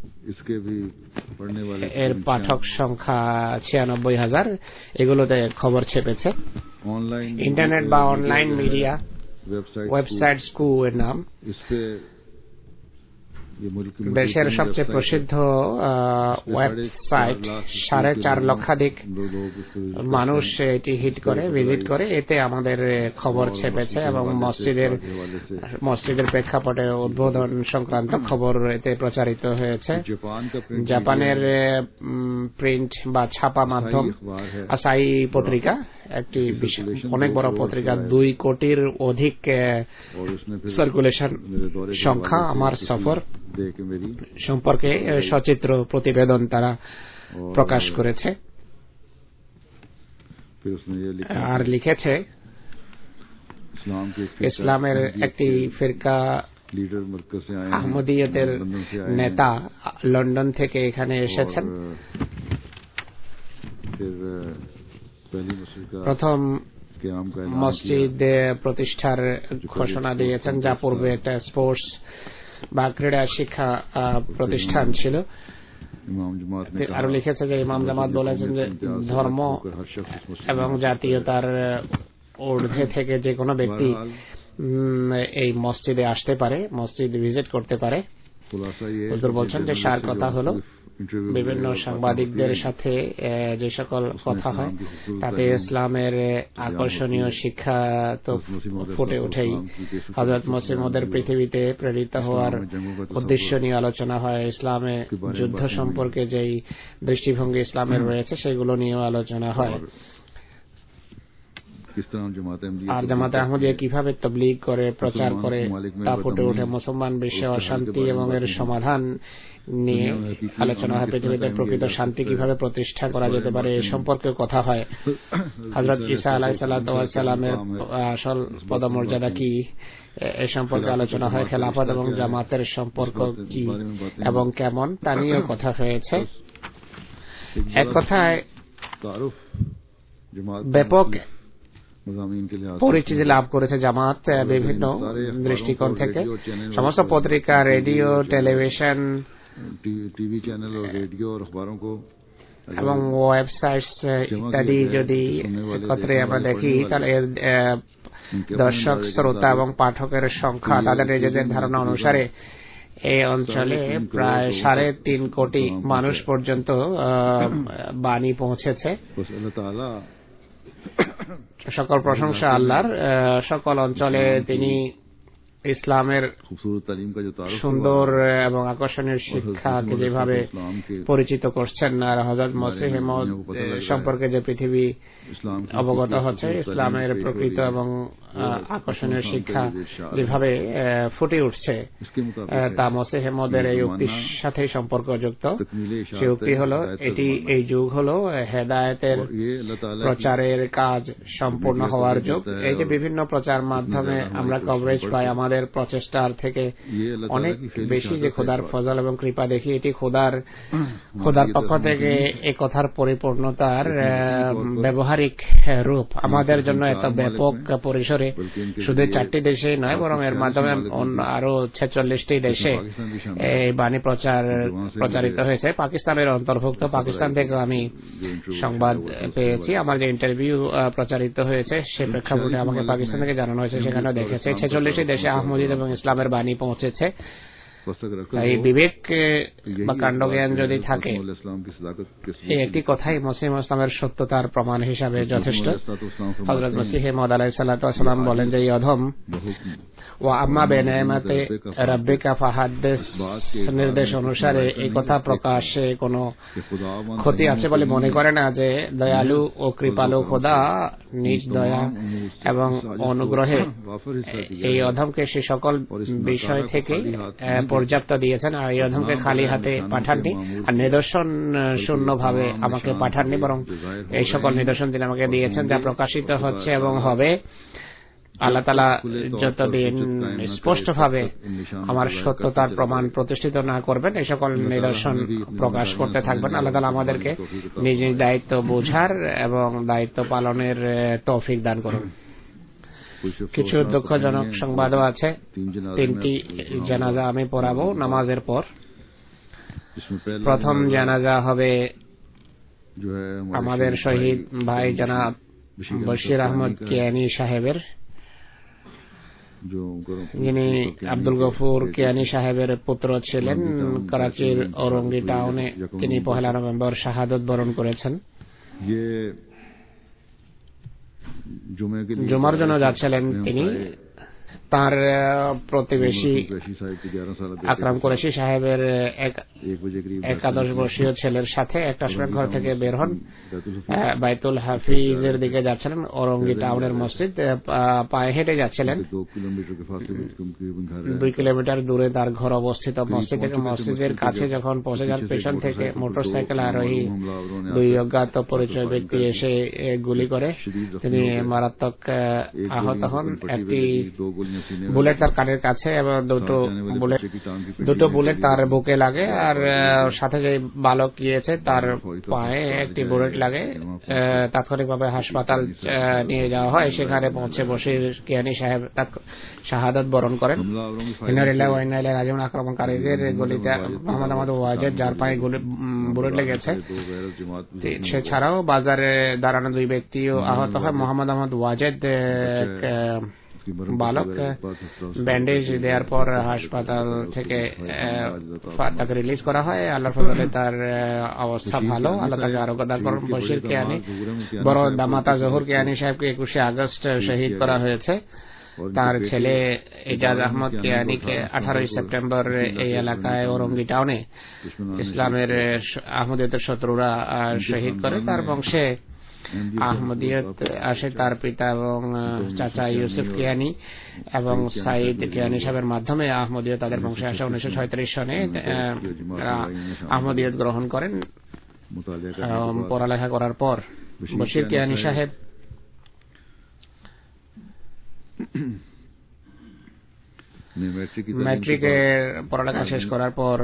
এর পাঠক সংখ্যা 96,000। এগুলোতে খবর ছেপেছে। ইন্টারনেট বা অনলাইন মিডিয়া ওয়েবসাইট স্কু এর নাম। দেশের সবচেয়ে প্রসিদ্ধ ওয়েবসাইট, 4.5 লক্ষাধিক মানুষ এটি ভিজিট করে। এতে আমাদের খবর ছেপেছে এবং মসজিদের প্রেক্ষাপটে উদ্বোধন সংক্রান্ত খবর এতে প্রচারিত হয়েছে। জাপানের প্রিন্ট বা ছাপা মাধ্যম আসাই পত্রিকা, একটি অনেক বড় পত্রিকা, 2 কোটির অধিক সার্কুলেশন সংখ্যা। আমার সফর সম্পর্কে সচিত্র প্রতিবেদন তারা প্রকাশ করেছে আর লিখেছে ইসলামের একটি ফিরকা আহমদিয়তের নেতা লন্ডন থেকে এখানে এসেছেন। প্রথম মসজিদ প্রতিষ্ঠার ঘোষণা দিয়েছেন, যা পূর্বে একটা স্পোর্টস বা ক্রীড়া শিক্ষা প্রতিষ্ঠান ছিল। আরো লিখেছে যে ইমাম জামাত বলেছেন যে ধর্ম এবং জাতীয়তার ঊর্ধ্বে থেকে যে কোনো ব্যক্তি এই মসজিদে আসতে পারে, মসজিদ ভিজিট করতে পারে। হুজুর বলছেন যে সার কথা হলো বিভিন্ন সাংবাদিকদের সাথে যে সকল কথা হয় তাতে ইসলামের আকর্ষণীয় শিক্ষা তো ফুটে ওঠেই। হযরত মসিহ মউদের পৃথিবীতে প্রেরিত হওয়ার উদ্দেশ্য নিয়ে আলোচনা হয়। ইসলামে যুদ্ধ সম্পর্কে যেই দৃষ্টিভঙ্গি ইসলামের রয়েছে সেগুলো নিয়েও আলোচনা হয়। আর জামাতে আহমদিয়া কিভাবে তাবলীগ করে, প্রচার করে তা ফুটে ওঠে। মুসলমান বিশ্বে অশান্তি এবং এর সমাধান নিয়ে আলোচনা হয়। পৃথিবীতে প্রকৃত শান্তি কিভাবে প্রতিষ্ঠা করা যেতে পারে এ সম্পর্কে কথা হয়। হযরত ঈসা আলাইহিস সালামের আসল পদমর্যাদা কি এ সম্পর্কে আলোচনা হয়। খেলাফত এবং জামাতের সম্পর্ক কি এবং কেমন তা নিয়েও কথা হয়েছে। এক কথায় ব্যাপক পরিচিতি লাভ করেছে জামাত বিভিন্ন দৃষ্টিকোণ থেকে। সমস্ত পত্রিকা, রেডিও, টেলিভিশন, এবং ওয়েবসাইট ইত্যাদি যদি একত্রে আমরা দেখি তাহলে দর্শক, শ্রোতা এবং পাঠকের সংখ্যা তাদের নিজেদের ধারণা অনুসারে এই অঞ্চলে প্রায় 3.5 কোটি মানুষ পর্যন্ত বাণী পৌঁছেছে। সকল প্রশংসা আল্লাহর। সকল অঞ্চলে তিনি ইসলামের সুন্দর এবং আকর্ষণীয় শিক্ষাকে যেভাবে পরিচিত করছেন, আর হযরত মসিহ মউদ সম্পর্কে যে পৃথিবী অবগত হচ্ছে, ইসলামের প্রকৃত এবং আকর্ষণীয় শিক্ষা যেভাবে ফুটে উঠছে তা মসিহ মউদের এই উক্তির সাথে সম্পর্কযুক্ত। সে উক্তি হলো, এই যুগ হলো হেদায়েতের প্রচারের কাজ সম্পূর্ণ হওয়ার যুগ। এই যে বিভিন্ন প্রচার মাধ্যমে আমরা কভারেজ পাই, আমাদের প্রচেষ্টার থেকে অনেক বেশি যে খোদার ফজল এবং কৃপা দেখি, এটি খোদার পক্ষ থেকে এই কথার পরিপূর্ণতার ব্যবহারিক রূপ। আমাদের জন্য এত ব্যাপক পরিসরে শুধু 4টি দেশে নয়, বরং এর মাধ্যমে আরো 46টি দেশে এই বাণী প্রচারিত হয়েছে। পাকিস্তানের অন্তর্ভুক্ত। পাকিস্তান থেকে আমি সংবাদ পেয়েছি। আমার যে ইন্টারভিউ প্রচারিত হয়েছে সে প্রেক্ষাপটে আমাকে পাকিস্তান থেকে জানানো হয়েছে, সেখানে দেখেছে 46টি দেশে আহমদিয়ত এবং ইসলামের বাণী পৌঁছেছে। এই বিবেক বা কাণ্ডজ্ঞান যদি থাকে, এই একটি কথাই মুসলিম ইসলামের সত্যতার প্রমাণ হিসাবে যথেষ্ট। হযরত মসিহ মউদ আলাইহিস সালাম বলেন যে এই অধম ওয়া আম্মা বিনিআমাতি রাব্বিকা ফাহাদ্দিস নির্দেশ অনুসারে এই কথা প্রকাশে কোনো ক্ষতি আছে বলে মনে করে না যে দয়ালু ও কৃপালু খোদা নিজ দয়া এবং অনুগ্রহে এই অধমকে সে সকল বিষয় থেকে পর্যাপ্ত দিয়েছেন। আর এই অধমকে খালি হাতে পাঠাননি আর নিদর্শন শূন্যভাবে আমাকে পাঠাননি, বরং এই সকল নিদর্শন তিনি আমাকে দিয়েছেন যা প্রকাশিত হচ্ছে এবং হবে। আল্লাহ তাআলা যতদিন স্পষ্টভাবে আমার সত্যতার প্রমাণ প্রতিষ্ঠিত না করবেন, এই সকল নিদর্শন প্রকাশ করতে থাকবেন। আল্লাহ তাআলা আমাদেরকে নিজ নিজ দায়িত্ব বোঝার এবং দায়িত্ব পালনের তৌফিক দান করুন। কিছু দুঃখজনক সংবাদও আছে। 3টি জানাজা আমি পড়াবো নামাজের পর। প্রথম জানাজা হবে আমাদের শহীদ ভাই জনাব বশির আহমদ কিয়ানি সাহেবের, যিনি আব্দুল গফুর কিয়ানি সাহেবের পুত্র ছিলেন। করাচির ওরঙ্গি টাউনে তিনি 1 নভেম্বর শাহাদত বরণ করেছেন। জুমার জন্য যাচ্ছিলেন তিনি। তার প্রতিবেশী আকরাম কুরেশি সাহেবের 11 বর্ষীয় ছেলের সাথে একটা সময় ঘর থেকে বের হন, বাইতুল হাফিজের দিকে যাচ্ছিলেন। ওরঙ্গি টাউনের মসজিদ পায়ে হেঁটে যাচ্ছিলেন। 2 কিলোমিটার দূরে তার ঘর অবস্থিত। মসজিদ থেকে মসজিদের কাছে যখন পৌঁছে যান, পেছন থেকে মোটরসাইকেল আরোহী 2 অজ্ঞাত পরিচয় ব্যক্তি এসে গুলি করে তিনি মারাত্মক আহত হন। একটি বুলেট তার কানের কাছে এবং দুটো বুলেট তার বুকে লাগে, আর সাথে যে বালক গিয়েছে তার পায়ে একটি বুলেট লাগে। তাৎক্ষণিকভাবে হাসপাতাল নিয়ে যাওয়া হয়। সেখানে পৌঁছে বশির কিয়ানি সাহেব শাহাদাত বরণ করেন। আক্রমণকারীদের গুলিতে মোহাম্মদ আহমদ ওয়াজেদ, যার পায়ে বুলেট লেগেছে, সেছাড়াও বাজারে দাঁড়ানো 2 ব্যক্তিও আহত হয়। মোহাম্মদ আহমদ ওয়াজেদ বালক ব্যান্ডেজ দেওয়ার পর হাসপাতাল থেকে তাকে রিলিজ করা হয়। আল্লাহর ফজলে তার অবস্থা ভালো, আল্লাহ তাকে আরোগ্য দান করুন। বশির কিয়ানি বড় দামাতা জহুর কিয়ানি সাহেবকে 21 আগস্ট শহীদ করা হয়েছে। তার ছেলে এজাজ আহমদ কিয়ানিকে 18 সেপ্টেম্বর এই এলাকায় ওরঙ্গি টাউনে ইসলামের আহমদিয়তের শত্রুরা শহীদ করে। তার বংশে আহমদিয়ত আসে তার পিতা এবং চাচা ইউসুফ কিয়ানি এবং সাইদ কিয়ানি সাহেবের মাধ্যমে আহমদিয়ত তাদের বংশে আসে। 1936 সনে আহমদিয়ত গ্রহণ করেন। পড়ালেখা করার পর বশির কিয়ানি সাহেব ম্যাট্রিকের পড়ালেখা শেষ করার পর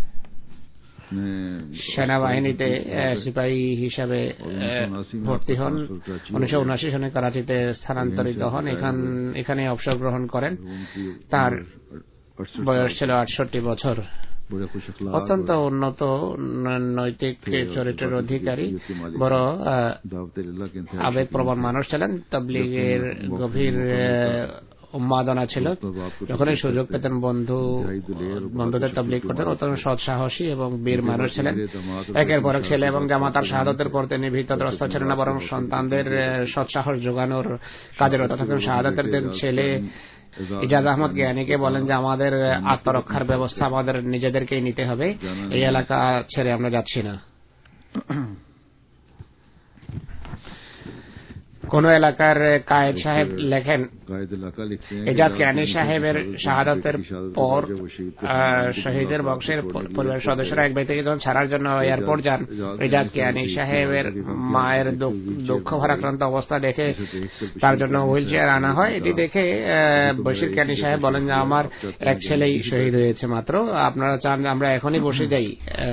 সেনাবাহিনীতে সিপাহী হিসাবে ভর্তি হন। 1979 সনে করাচিতে স্থানান্তরিত হন। এখানে অবসর গ্রহণ করেন। তার বয়স ছিল 68 বছর। অত্যন্ত উন্নত নৈতিক চরিত্রের অধিকারী, বড় আবেগপ্রবণ মানুষ ছিলেন। তাবলীগের গভীর উন্মাদনা ছিল। যখনই সুযোগ পেতেন বন্ধুদের তাবলীগ করতেন। অত্যন্ত সৎ সাহসী এবং বীর মানুষ ছিলেন। একের পর এক ছেলে এবং জামাতার শাহাদাতের পর তিনি ভীতগ্রস্ত ছিলেন না, বরং সন্তানদের সৎ সাহস যোগানোর কাজে রত থাকেন। শাহাদাতের দিন ছেলে এজাজ আহমদ কিয়ানিকে বলেন যে আমাদের আত্মরক্ষার ব্যবস্থা আমাদের নিজেদেরকেই নিতে হবে, এই এলাকা ছেড়ে আমরা যাচ্ছি না। কোন এলাকার কায়েদ সাহেব লেখেন, এজাজ কিয়ানি সাহেবের শাহাদাতের পর শহীদের বংশের পরিবারের সদস্যরা এক ব্যক্তিকে যখন ছাড়ার জন্য এয়ারপোর্ট যান, এজাজ কিয়ানি সাহেবের মায়ের দুঃখ ভারাক্রান্ত অবস্থা দেখে তার জন্য হুইল চেয়ার আনা হয়। এটি দেখে বশির কিয়ানি সাহেব বলেন যে আমার এক ছেলেই শহীদ হয়েছে মাত্র, আপনারা চান আমরা এখনই বসে যাই?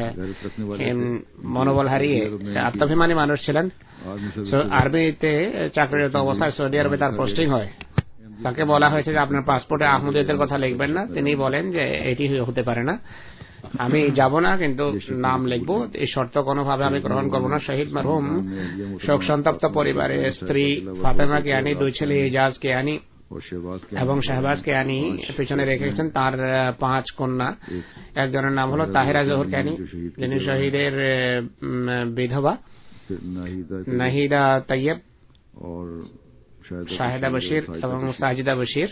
মনোবল হারিয়ে আত্মাভিমানী মানুষ ছিলেন। আর্মিতে চাকরিরত অবস্থায় সৌদি আরবে তার পোস্টিং হয়। তাকে বলা হয়েছে যে আপনার পাসপোর্টে আহমদিয়তের কথা লিখবেন না। তিনি বলেন যে এটি হতে পারে না, আমি যাব না, কিন্তু নাম লিখবো, এই শর্ত কোনোভাবে আমি গ্রহণ করব না। শহীদ মরহুম শোক সন্তপ্ত পরিবারের স্ত্রী ফাতেমা কিয়ানি, 2 ছেলে এজাজ কিয়ানি এবং শাহবাজ কিয়ানি পিছনে রেখেছেন। তার 5 কন্যা। একজনের নাম হলো তাহিরা জহুর কিয়ানি, যিনি শহীদের বিধবা, নাহিদা তৈয়ব, শাহেদা বশির এবং সাজিদা বশির।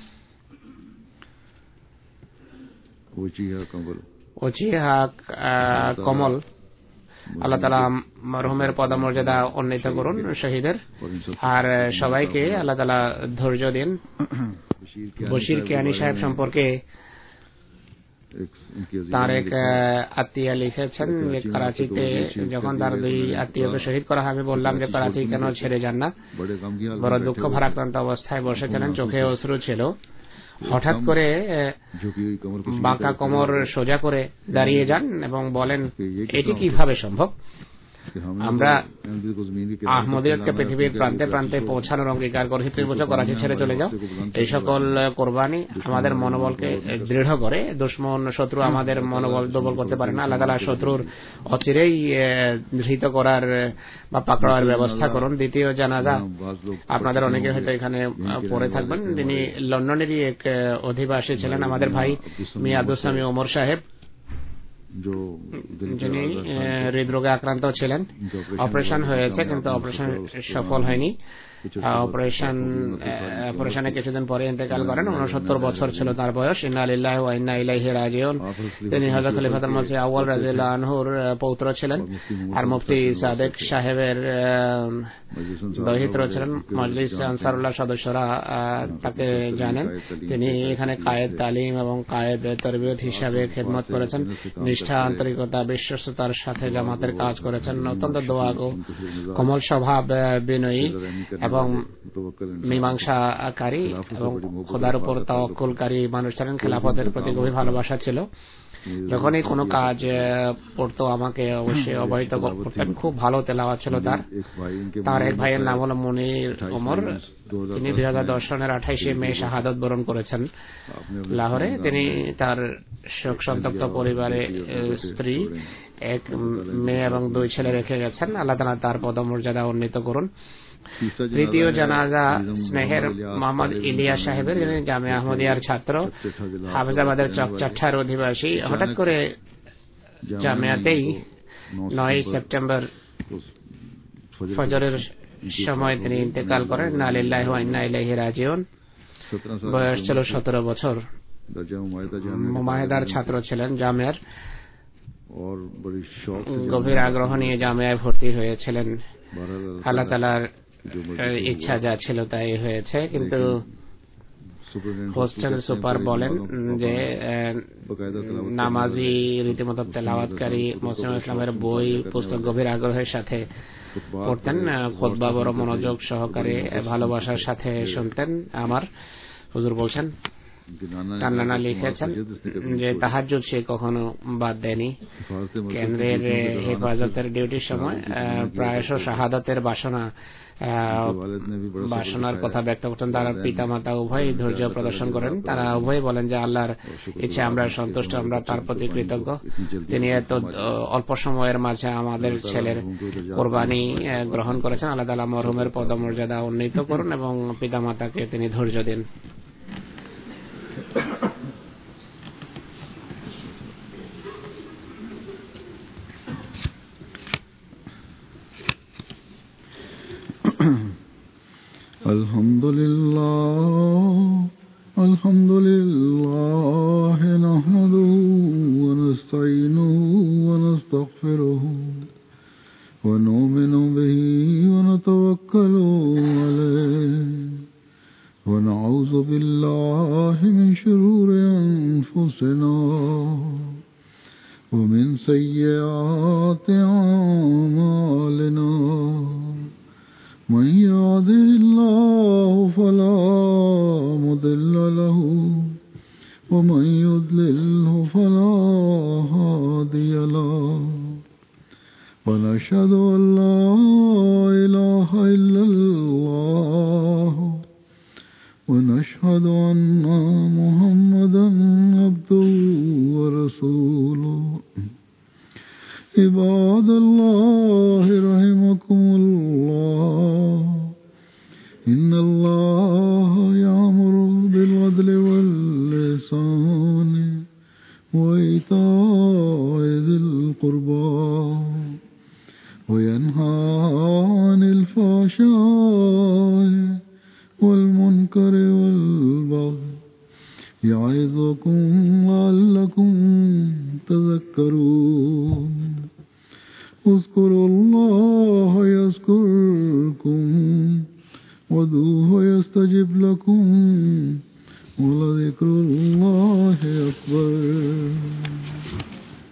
ওচিহা কমল। আল্লাহ তাআলা মরহুমের পদমর্যাদা উন্নীত করুন শহীদের, আর সবাইকে আল্লাহ তাআলা ধৈর্য দিন। বশির কিয়ানি সাহেব সম্পর্কে তার এক আত্মীয় লিখেছেন যে করাচিতে যখন তার দুই আত্মীয়কে শহীদ করা হয়, আমি বললাম যে করাচি কেন ছেড়ে যান না। বড় দুঃখ ভারাক্রান্ত অবস্থায় বসেছিলেন, চোখে অশ্রু ছিল। হঠাৎ করে বাঁকা কোমর সোজা করে দাঁড়িয়ে যান এবং বলেন, এটি কিভাবে সম্ভব? আমরা আহমদিয়তকে পৃথিবীর প্রান্তে প্রান্তে পৌঁছানোর অঙ্গীকার করেছি, 30 বছর করাচি ছেড়ে চলে যাও। এই সকল কোরবানি আমাদের মনোবলকে দৃঢ় করে। দুশ্মন শত্রু আমাদের মনোবল দুর্বল করতে পারে না। আল্লাহ তাআলা শত্রুর অচিরেই ধৃত করার বা পাকড়াওয়ার ব্যবস্থা করুন। দ্বিতীয় জানাজা আপনাদের অনেকে হয়তো এখানে পড়ে থাকবেন। তিনি লন্ডনেরই এক অধিবাসী ছিলেন, আমাদের ভাই মিয়া আব্দুল সামি ওমর সাহেব, যিনি হৃদরোগে আক্রান্ত ছিলেন। অপারেশন হয়েছে কিন্তু অপারেশন সফল হয়নি। অপারেশনে কিছুদিন পরে ইন্তেকাল করেন। 69 বছর ছিল তার বয়স। ইন্না লিল্লাহি ওয়া ইন্না ইলাইহি রাজিউন। তিনি হযরত খলিফাতুল মসিহ আউয়াল রাদিয়াল্লাহু আনহুর পৌত্র ছিলেন আর মুফতি সাদেক সাহেবের দৌহিত্র ছিলেন। মজলিস আনসারুল্লাহ সদস্যরা তাকে জানেন। তিনি এখানে কায়েদ তালিম এবং কায়েদ তরবিয়ত হিসাবে খেদমত করেছেন। নিষ্ঠা, আন্তরিকতা, বিশ্বস্ততার সাথে জামাতের কাজ করেছেন। অত্যন্ত দোয়াগো, কোমল স্বভাব, বিনয়ী এবং মীমাংসাকারী এবং খোদার উপর তাওয়াক্কুলকারী মানুষ ছিলেন। খেলাফতের প্রতি গভীর ভালোবাসা ছিল। যখনই কোনো কাজ পড়তো আমাকে অবশ্যই অবহিত করতেন। খুব ভালো তেলাওয়াত ছিল তার। তার এক ভাইয়ের নাম হলো মুনির ওমর। তিনি 2010 সনের 28 মে শাহাদত বরণ করেছেন লাহোরে। তিনি তার শোক সন্তপ্ত পরিবারে স্ত্রী, এক মেয়ে এবং 2 ছেলে রেখে গেছেন। আল্লাহ তাআলা তার পদমর্যাদা উন্নীত করুন। তৃতীয় জানাজা স্নেহের মোহাম্মদ ইলিয়াস সাহেবের, যিনি জামিয়া আহমদিয়ার ছাত্র, হাফেজাবাদের চকচাঠার অধিবাসী। হঠাৎ করে জামিয়াতেই 9 সেপ্টেম্বর ফজরের সময় তিনি ইন্তেকাল করেন। ইন্না লিল্লাহি ওয়া ইন্না ইলাইহি রাজিউন। বয়স ছিল 17 বছর। মুমাহিদার ছাত্র ছিলেন জামিয়ার। গভীর আগ্রহ নিয়ে জামিয়ায় ভর্তি হয়েছিলেন। আল্লাহ তাআলার ইচ্ছা যা ছিল তাই হয়েছে। কিন্তু হোস্টেল সুপার বলেন যে নামাজি, রীতিমতো তেলাওয়াতকারী, মুসলিম ইসলামের বই পুস্তক গভীর আগ্রহের সাথে পড়তেন। খুতবা বড় মনোযোগ সহকারে ভালোবাসার সাথে শুনতেন। আমার হুজুর বলছেন, তার নানা লিখেছেন যে তাহাজ্জুদ সে কখনো বাদ দেয়নি। কেন্দ্রের হেফাজতের ডিউটির সময় প্রায়শ শাহাদাতের বাসনার কথা ব্যক্ত করতেন। তার পিতা মাতা উভয় ধৈর্য প্রদর্শন করেন। তারা উভয় বলেন যে আল্লাহর ইচ্ছে আমরা সন্তুষ্ট, আমরা তার প্রতি কৃতজ্ঞ। তিনি এত অল্প সময়ের মাঝে আমাদের ছেলের কোরবানি গ্রহণ করেছেন। আল্লাহ তাআলা মরহুমের পদমর্যাদা উন্নীত করুন এবং পিতা মাতাকে তিনি ধৈর্য দিন। আলহামদুলিল্লাহ নাহমাদুহু ওয়া নাস্তাঈনুহু ওয়া নাস্তাগফিরুহু ওয়া নু'মিনু বিহি ওয়া নাতাওয়াক্কালু আলাইহি ওয়া নাউযু বিল্লাহি মিন শুরুরি আনফুসিনা ওয়া মিন সাইয়্যাতি আ'মালিনা। من يهده الله فلا مضل له ومن يضلله فلا هادي له ونشهد أن لا إله إلا الله ونشهد أن محمدا عبده ورسوله. عباد الله رحمكم الله إن الله يأمر بالعدل والإحسان وإيتاء ذي القربى وينهى عن الفحشاء والمنكر والبغي يعظكم لعلكم تذكرون. اذكروا